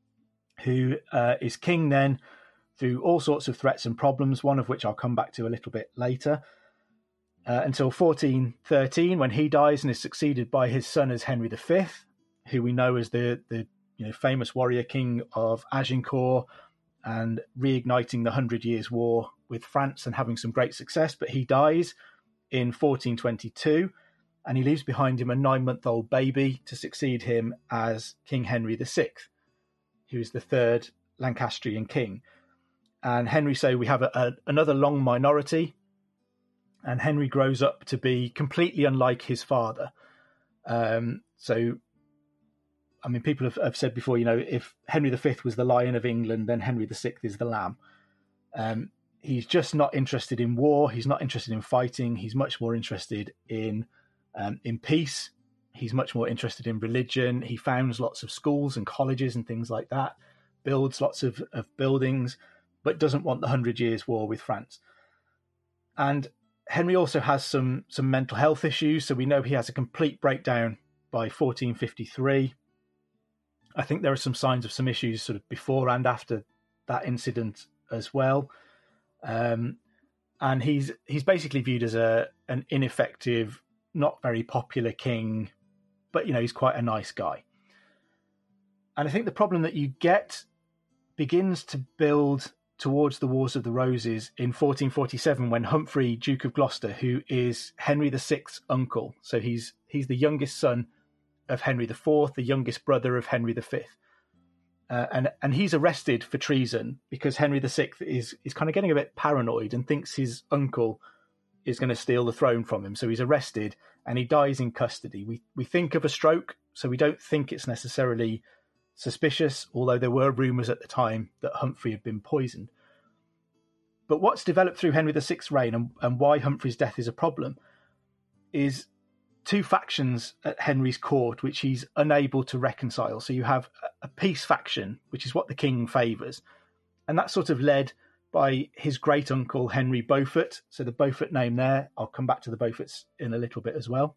who uh, is king then through all sorts of threats and problems, one of which I'll come back to a little bit later, uh, until fourteen thirteen, when he dies and is succeeded by his son as Henry the Fifth, who we know as the, the you know famous warrior king of Agincourt and reigniting the Hundred Years' War with France and having some great success. But he dies in fourteen twenty-two, and he leaves behind him a nine-month-old baby to succeed him as King Henry the Sixth, who is the third Lancastrian king. And Henry, so we have a, a, another long minority, and Henry grows up to be completely unlike his father. Um, so, I mean, people have, have said before, you know, if Henry the Fifth was the Lion of England, then Henry the Sixth is the Lamb. Um, he's just not interested in war. He's not interested in fighting. He's much more interested in um, in peace. He's much more interested in religion. He founds lots of schools and colleges and things like that, builds lots of, of buildings, but doesn't want the Hundred Years' War with France. And Henry also has some some mental health issues, so we know he has a complete breakdown by fourteen fifty-three. I think there are some signs of some issues sort of before and after that incident as well. Um, and he's he's basically viewed as a an ineffective, not very popular king, but, you know, he's quite a nice guy. And I think the problem that you get begins to build towards the Wars of the Roses in fourteen forty-seven, when Humphrey, Duke of Gloucester, who is Henry the Sixth's uncle, so he's he's the youngest son of Henry the Fourth, the youngest brother of Henry the Fifth, uh, and and he's arrested for treason because Henry the Sixth is is kind of getting a bit paranoid and thinks his uncle is going to steal the throne from him. So he's arrested and he dies in custody. We we think of a stroke, so we don't think it's necessarily suspicious, although there were rumours at the time that Humphrey had been poisoned. But what's developed through Henry the Sixth's reign, and, and why Humphrey's death is a problem, is two factions at Henry's court which he's unable to reconcile. So you have a peace faction, which is what the king favours, and that's sort of led by his great uncle Henry Beaufort. So the Beaufort name there, I'll come back to the Beauforts in a little bit as well.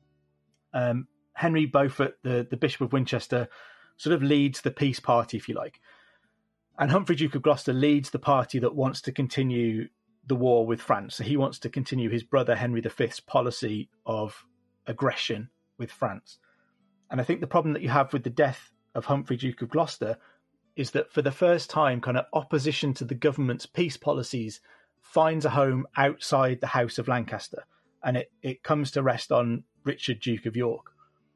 Um, Henry Beaufort, the, the Bishop of Winchester, sort of leads the peace party, if you like. And Humphrey, Duke of Gloucester, leads the party that wants to continue the war with France. So he wants to continue his brother Henry the Fifth's policy of aggression with France. And I think the problem that you have with the death of Humphrey, Duke of Gloucester, is that for the first time, kind of opposition to the government's peace policies finds a home outside the House of Lancaster. And it, it comes to rest on Richard, Duke of York.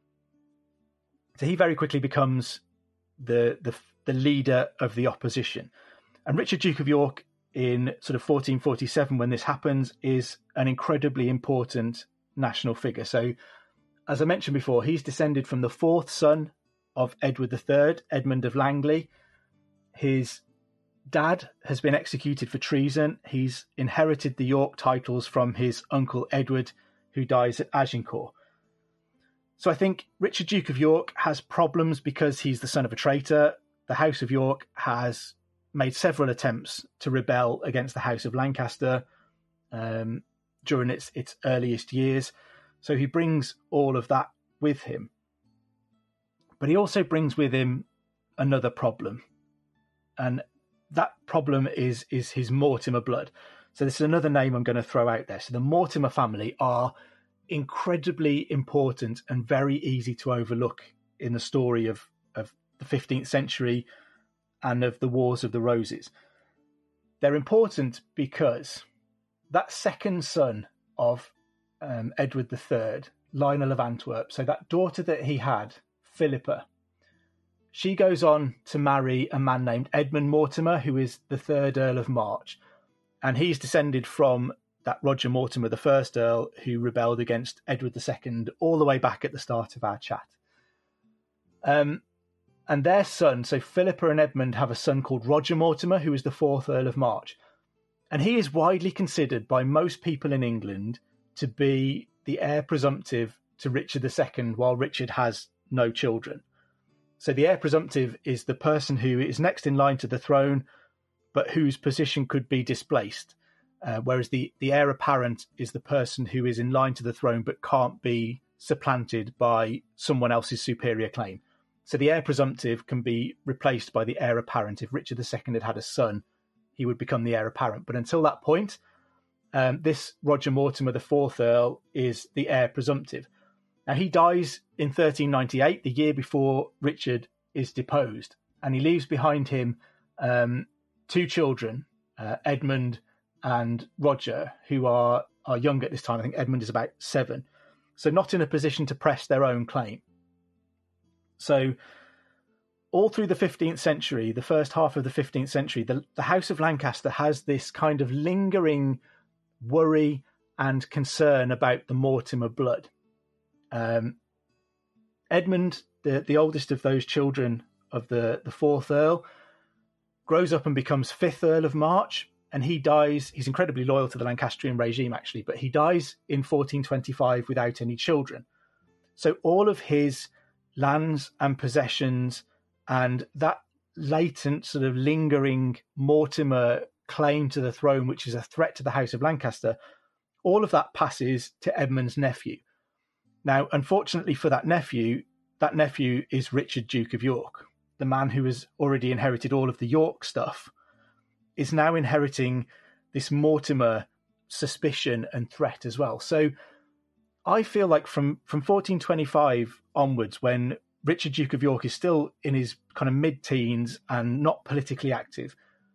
So he very quickly becomes the, the the leader of the opposition. And Richard, Duke of York, in sort of fourteen forty-seven, when this happens, is an incredibly important national figure. So, as I mentioned before, he's descended from the fourth son of Edward the Third, Edmund of Langley. His dad has been executed for treason. He's inherited the York titles from his uncle Edward, who dies at Agincourt. So I think Richard, Duke of York, has problems because he's the son of a traitor. The House of York has made several attempts to rebel against the House of Lancaster um, during its, its earliest years. So he brings all of that with him. But he also brings with him another problem. And that problem is, is his Mortimer blood. So this is another name I'm going to throw out there. So the Mortimer family are incredibly important and very easy to overlook in the story of, of the fifteenth century and of the Wars of the Roses. They're important because that second son of um, Edward the Third, Lionel of Antwerp, so that daughter that he had, Philippa, she goes on to marry a man named Edmund Mortimer, who is the third Earl of March. And he's descended from that Roger Mortimer, the first Earl, who rebelled against Edward the Second all the way back at the start of our chat. Um, and their son, so Philippa and Edmund have a son called Roger Mortimer, who is the fourth Earl of March. And he is widely considered by most people in England to be the heir presumptive to Richard the Second, while Richard has no children. So the heir presumptive is the person who is next in line to the throne, but whose position could be displaced. Uh, whereas the, the heir apparent is the person who is in line to the throne but can't be supplanted by someone else's superior claim. So the heir presumptive can be replaced by the heir apparent. If Richard the Second had had a son, he would become the heir apparent. But until that point, um, this Roger Mortimer, the fourth Earl, is the heir presumptive. Now, he dies in thirteen ninety-eight, the year before Richard is deposed. And he leaves behind him um, two children, uh, Edmund and Roger, who are, are young at this time. I think Edmund is about seven. So not in a position to press their own claim. So all through the fifteenth century, the first half of the fifteenth century, the, the House of Lancaster has this kind of lingering worry and concern about the Mortimer blood. Um, Edmund, the, the oldest of those children of the, the fourth Earl, grows up and becomes fifth Earl of March. And he dies, he's incredibly loyal to the Lancastrian regime, actually, but he dies in fourteen twenty-five without any children. So all of his lands and possessions and that latent sort of lingering Mortimer claim to the throne, which is a threat to the House of Lancaster, all of that passes to Edmund's nephew. Now, unfortunately for that nephew, that nephew is Richard, Duke of York, the man who has already inherited all of the York stuff, is now inheriting this Mortimer suspicion and threat as well. So I feel like from, from fourteen twenty-five onwards, when Richard, Duke of York, is still in his kind of mid-teens and not politically active,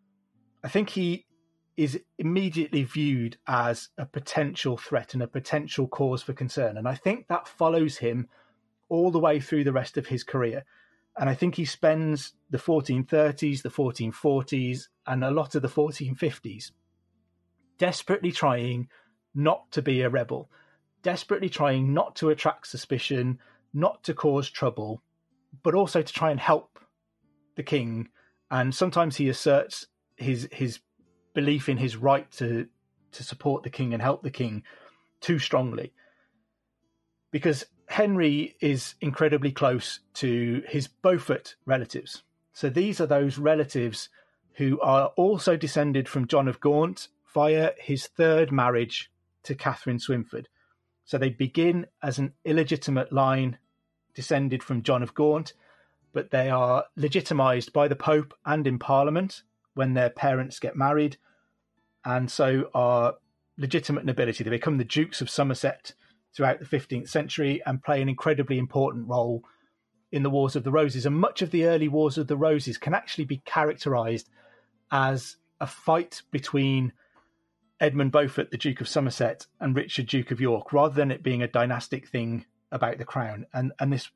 I think he is immediately viewed as a potential threat and a potential cause for concern. And I think that follows him all the way through the rest of his career. And I think he spends the fourteen thirties, the fourteen forties, and a lot of the fourteen fifties desperately trying not to be a rebel, desperately trying not to attract suspicion, not to cause trouble, but also to try and help the king. And sometimes he asserts his his belief in his right to to support the king and help the king too strongly, because Henry is incredibly close to his Beaufort relatives. So these are those relatives who are also descended from John of Gaunt via his third marriage to Catherine Swynford. So they begin as an illegitimate line descended from John of Gaunt, but they are legitimised by the Pope and in Parliament when their parents get married, and so are legitimate nobility. They become the Dukes of Somerset throughout the fifteenth century and play an incredibly important role in the Wars of the Roses. And much of the early Wars of the Roses can actually be characterised as a fight between Edmund Beaufort, the Duke of Somerset, and Richard, Duke of York, rather than it being a dynastic thing about the crown. And and this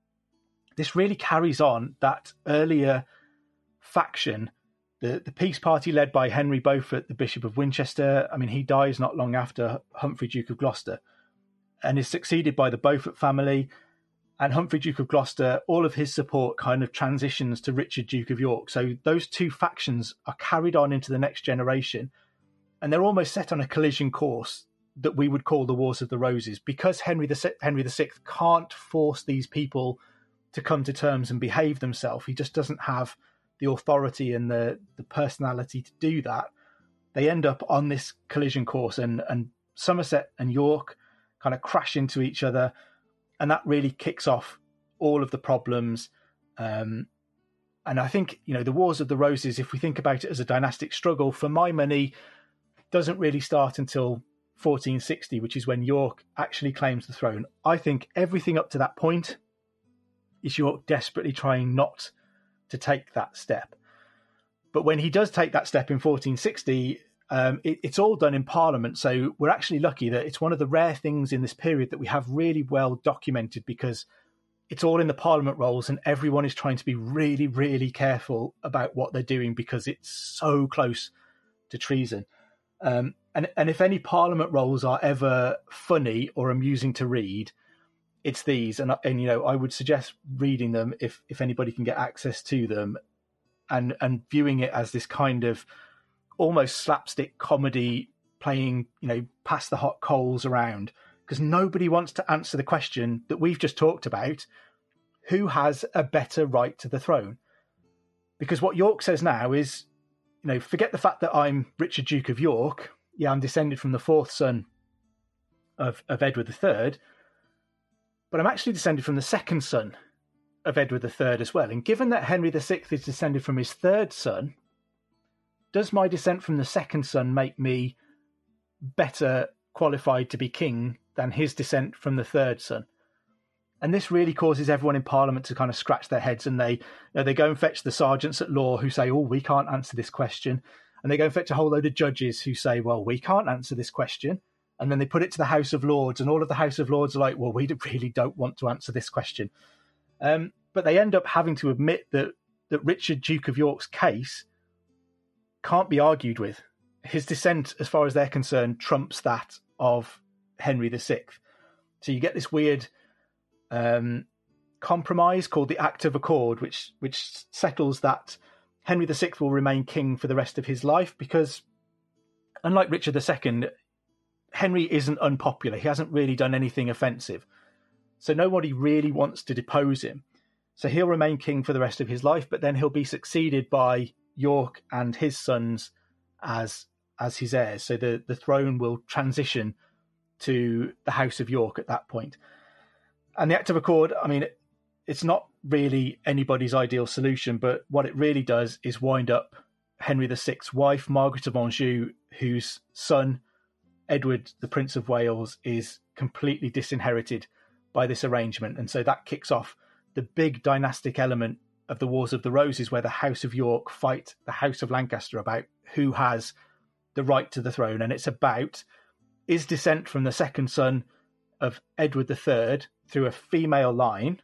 this really carries on that earlier faction, the, the peace party led by Henry Beaufort, the Bishop of Winchester. I mean, he dies not long after Humphrey, Duke of Gloucester, and is succeeded by the Beaufort family. And Humphrey, Duke of Gloucester, all of his support kind of transitions to Richard, Duke of York. So those two factions are carried on into the next generation, and they're almost set on a collision course that we would call the Wars of the Roses, because Henry the Henry the Sixth can't force these people to come to terms and behave themselves. He just doesn't have the authority and the, the personality to do that. They end up on this collision course, and, and Somerset and York kind of crash into each other, and that really kicks off all of the problems. Um, and I think, you know, the Wars of the Roses, if we think about it as a dynastic struggle, for my money, doesn't really start until fourteen sixty, which is when York actually claims the throne. I think everything up to that point is York desperately trying not to take that step. But when he does take that step in fourteen sixty, um, it, it's all done in Parliament. So we're actually lucky that it's one of the rare things in this period that we have really well documented, because it's all in the Parliament rolls and everyone is trying to be really, really careful about what they're doing because it's so close to treason. Um, And and if any Parliament rolls are ever funny or amusing to read, it's these. And and you know, I would suggest reading them if if anybody can get access to them, and and viewing it as this kind of almost slapstick comedy, playing, you know, pass the hot coals around, because nobody wants to answer the question that we've just talked about: who has a better right to the throne? Because what York says now is, you know, forget the fact that I'm Richard, Duke of York. Yeah, I'm descended from the fourth son of, of Edward the Third, but I'm actually descended from the second son of Edward the Third as well. And given that Henry the Sixth is descended from his third son, does my descent from the second son make me better qualified to be king than his descent from the third son? And this really causes everyone in Parliament to kind of scratch their heads, and they, you know, they go and fetch the sergeants at law who say, oh, we can't answer this question. And they go and fetch a whole load of judges who say, well, we can't answer this question. And then they put it to the House of Lords, and all of the House of Lords are like, well, we really don't want to answer this question. Um, but they end up having to admit that, that Richard, Duke of York's case can't be argued with. His descent, as far as they're concerned, trumps that of Henry the Sixth. So you get this weird um, compromise called the Act of Accord, which which settles that Henry the Sixth will remain king for the rest of his life, because unlike Richard the Second, Henry isn't unpopular. He hasn't really done anything offensive. So nobody really wants to depose him. So he'll remain king for the rest of his life, but then he'll be succeeded by York and his sons as as his heirs. So the, the throne will transition to the House of York at that point. And the Act of Accord, I mean, it, it's not really anybody's ideal solution, but what it really does is wind up Henry the Sixth's wife, Margaret of Anjou, whose son, Edward, the Prince of Wales, is completely disinherited by this arrangement. And so that kicks off the big dynastic element of the Wars of the Roses, where the House of York fight the House of Lancaster about who has the right to the throne. And it's about, is descent from the second son of Edward the Third through a female line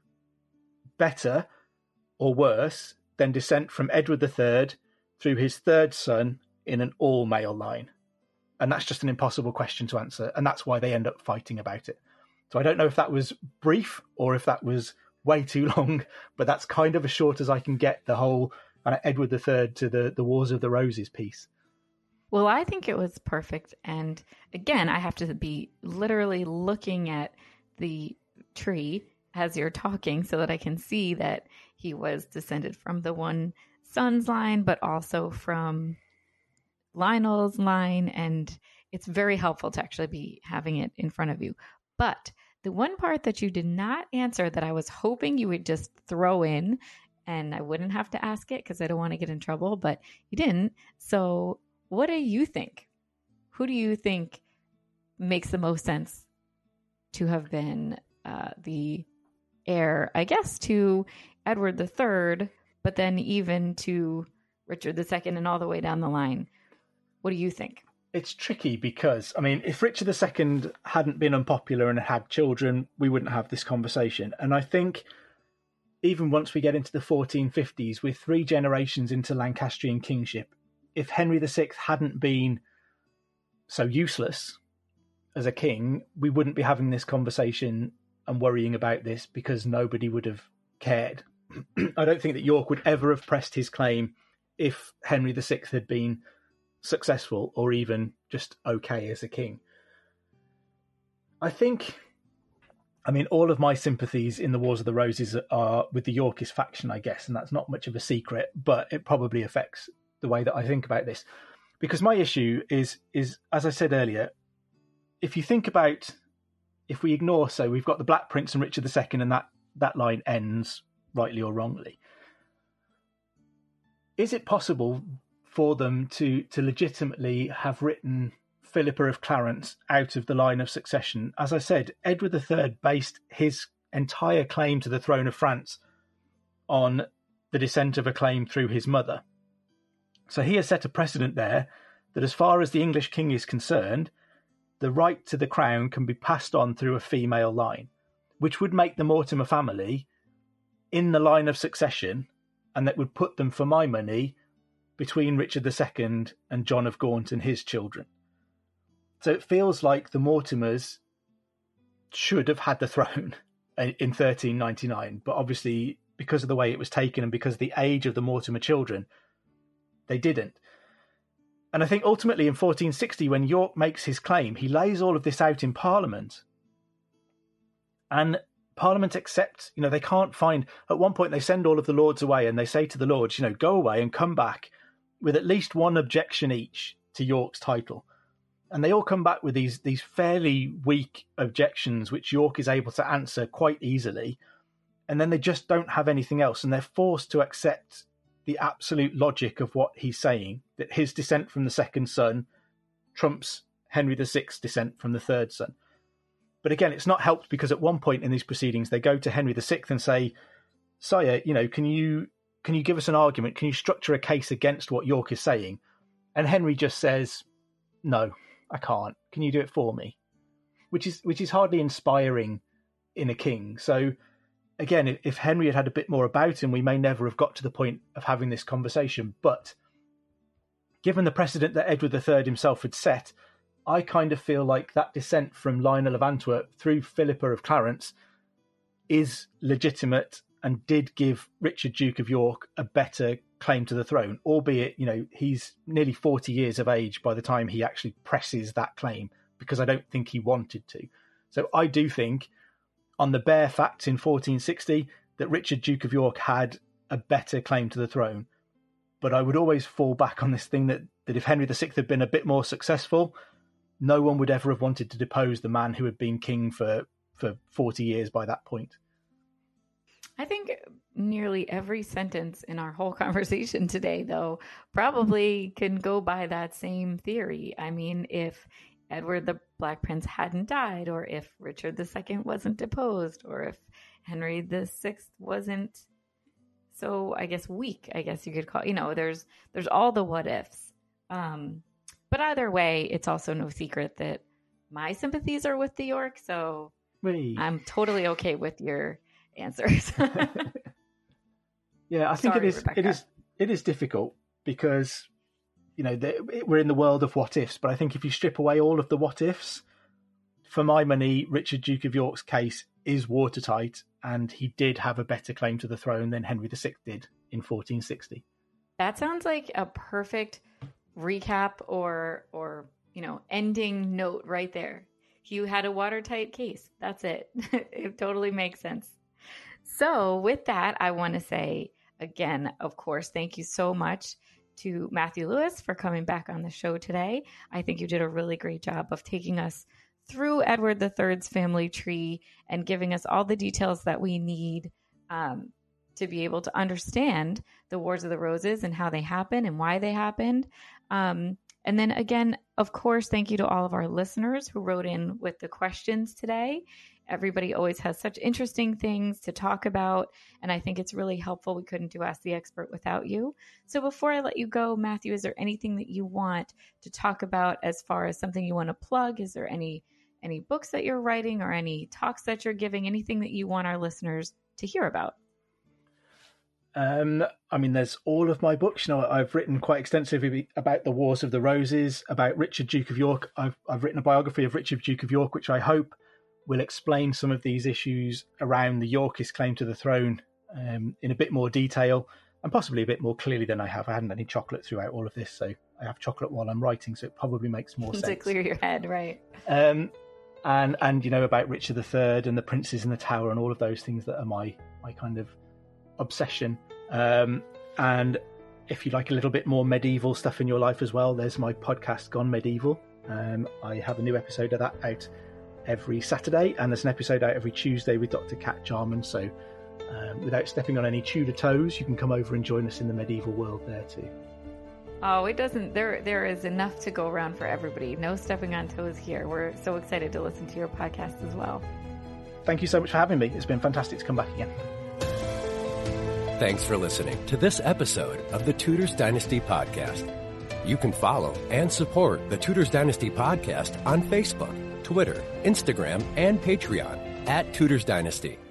better or worse than descent from Edward the Third through his third son in an all-male line? And that's just an impossible question to answer. And that's why they end up fighting about it. So I don't know if that was brief or if that was way too long, but that's kind of as short as I can get the whole kind of Edward the Third to the, the Wars of the Roses piece. Well, I think it was perfect. And again, I have to be literally looking at the tree as you're talking so that I can see that he was descended from the one son's line, but also from Lionel's line. And it's very helpful to actually be having it in front of you. But the one part that you did not answer that I was hoping you would just throw in, and I wouldn't have to ask it because I don't want to get in trouble, but you didn't. So what do you think? Who do you think makes the most sense to have been uh, the heir, I guess, to Edward the Third, but then even to Richard the Second and all the way down the line? What do you think? It's tricky because, I mean, if Richard the Second hadn't been unpopular and had children, we wouldn't have this conversation. And I think even once we get into the fourteen fifties, with three generations into Lancastrian kingship, if Henry the Sixth hadn't been so useless as a king, we wouldn't be having this conversation and worrying about this because nobody would have cared. I don't think that York would ever have pressed his claim if Henry the Sixth had been successful or even just okay as a king. I think, I mean, all of my sympathies in the Wars of the Roses are with the Yorkist faction, I guess, and that's not much of a secret, but it probably affects the way that I think about this. Because my issue is, is as I said earlier, if you think about, if we ignore, so we've got the Black Prince and Richard the Second, and that, that line ends, rightly or wrongly. Is it possible for them to to legitimately have written Philippa of Clarence out of the line of succession? As I said, Edward the Third based his entire claim to the throne of France on the descent of a claim through his mother. So he has set a precedent there that as far as the English king is concerned, the right to the crown can be passed on through a female line, which would make the Mortimer family in the line of succession, and that would put them, for my money, between Richard the Second and John of Gaunt and his children. So it feels like the Mortimers should have had the throne in thirteen ninety-nine, but obviously because of the way it was taken and because of the age of the Mortimer children, they didn't. And I think ultimately in fourteen sixty, when York makes his claim, he lays all of this out in Parliament. And Parliament accepts, you know, they can't find, at one point they send all of the Lords away and they say to the Lords, you know, go away and come back with at least one objection each to York's title. And they all come back with these these fairly weak objections, which York is able to answer quite easily. And then they just don't have anything else. And they're forced to accept the absolute logic of what he's saying, that his descent from the second son trumps Henry the Sixth's descent from the third son. But again, it's not helped because at one point in these proceedings, they go to Henry the Sixth and say, Sire, you know, can you can you give us an argument? Can you structure a case against what York is saying? And Henry just says, no, I can't. Can you do it for me? Which is which is hardly inspiring in a king. So again, if Henry had had a bit more about him, we may never have got to the point of having this conversation. But given the precedent that Edward the Third himself had set, I kind of feel like that descent from Lionel of Antwerp through Philippa of Clarence is legitimate and did give Richard, Duke of York, a better claim to the throne, albeit, you know, he's nearly forty years of age by the time he actually presses that claim, because I don't think he wanted to. So I do think, on the bare facts in fourteen sixty, that Richard, Duke of York had a better claim to the throne. But I would always fall back on this thing that, that if Henry the Sixth had been a bit more successful, no one would ever have wanted to depose the man who had been king for, for forty years by that point. I think nearly every sentence in our whole conversation today, though, probably can go by that same theory. I mean, if Edward the Black Prince hadn't died, or if Richard the Second wasn't deposed, or if Henry the Sixth wasn't so, I guess, weak, I guess you could call it. You know, there's there's all the what ifs. Um, but either way, it's also no secret that my sympathies are with the York, so Wait. I'm totally okay with your answers. Yeah, I think Sorry, it is Rebecca. it is it is difficult because, you know, the, we're in the world of what ifs, but I think if you strip away all of the what ifs, for my money, Richard, Duke of York's case is watertight, and he did have a better claim to the throne than Henry the Sixth did in fourteen sixty. That sounds like a perfect recap or, or you know, ending note right there. You had a watertight case. That's it. It totally makes sense. So with that, I want to say again, of course, thank you so much to Matthew Lewis for coming back on the show today. I think you did a really great job of taking us through Edward the Third's family tree and giving us all the details that we need um, to be able to understand the Wars of the Roses and how they happened and why they happened. Um, and then again, of course, thank you to all of our listeners who wrote in with the questions today. Everybody always has such interesting things to talk about, and I think it's really helpful. We couldn't do Ask the Expert without you. So before I let you go, Matthew, is there anything that you want to talk about as far as something you want to plug? Is there any any books that you're writing or any talks that you're giving, anything that you want our listeners to hear about? Um, I mean, there's all of my books. You know, I've written quite extensively about the Wars of the Roses, about Richard, Duke of York. I've I've written a biography of Richard, Duke of York, which I hope will explain some of these issues around the Yorkist claim to the throne um, in a bit more detail and possibly a bit more clearly than I have. I hadn't had any chocolate throughout all of this, so I have chocolate while I'm writing, so it probably makes more sense. To clear your head, right. Um, and, and, you know, about Richard the Third and the princes in the Tower and all of those things that are my, my kind of obsession. Um, and if you like a little bit more medieval stuff in your life as well, there's my podcast, Gone Medieval. Um, I have a new episode of that out every Saturday, and there's an episode out every Tuesday with Doctor Kat Jarman. So um, without stepping on any Tudor toes, you can come over and join us in the medieval world there too. Oh, it doesn't, there there is enough to go around for everybody. No stepping on toes here. We're so excited to listen to your podcast as well. Thank you so much for having me. It's been fantastic to come back again. Thanks for listening to this episode of the Tudors Dynasty Podcast. You can follow and support the Tudors Dynasty Podcast on Facebook, Twitter, Instagram, and Patreon at Tudors Dynasty.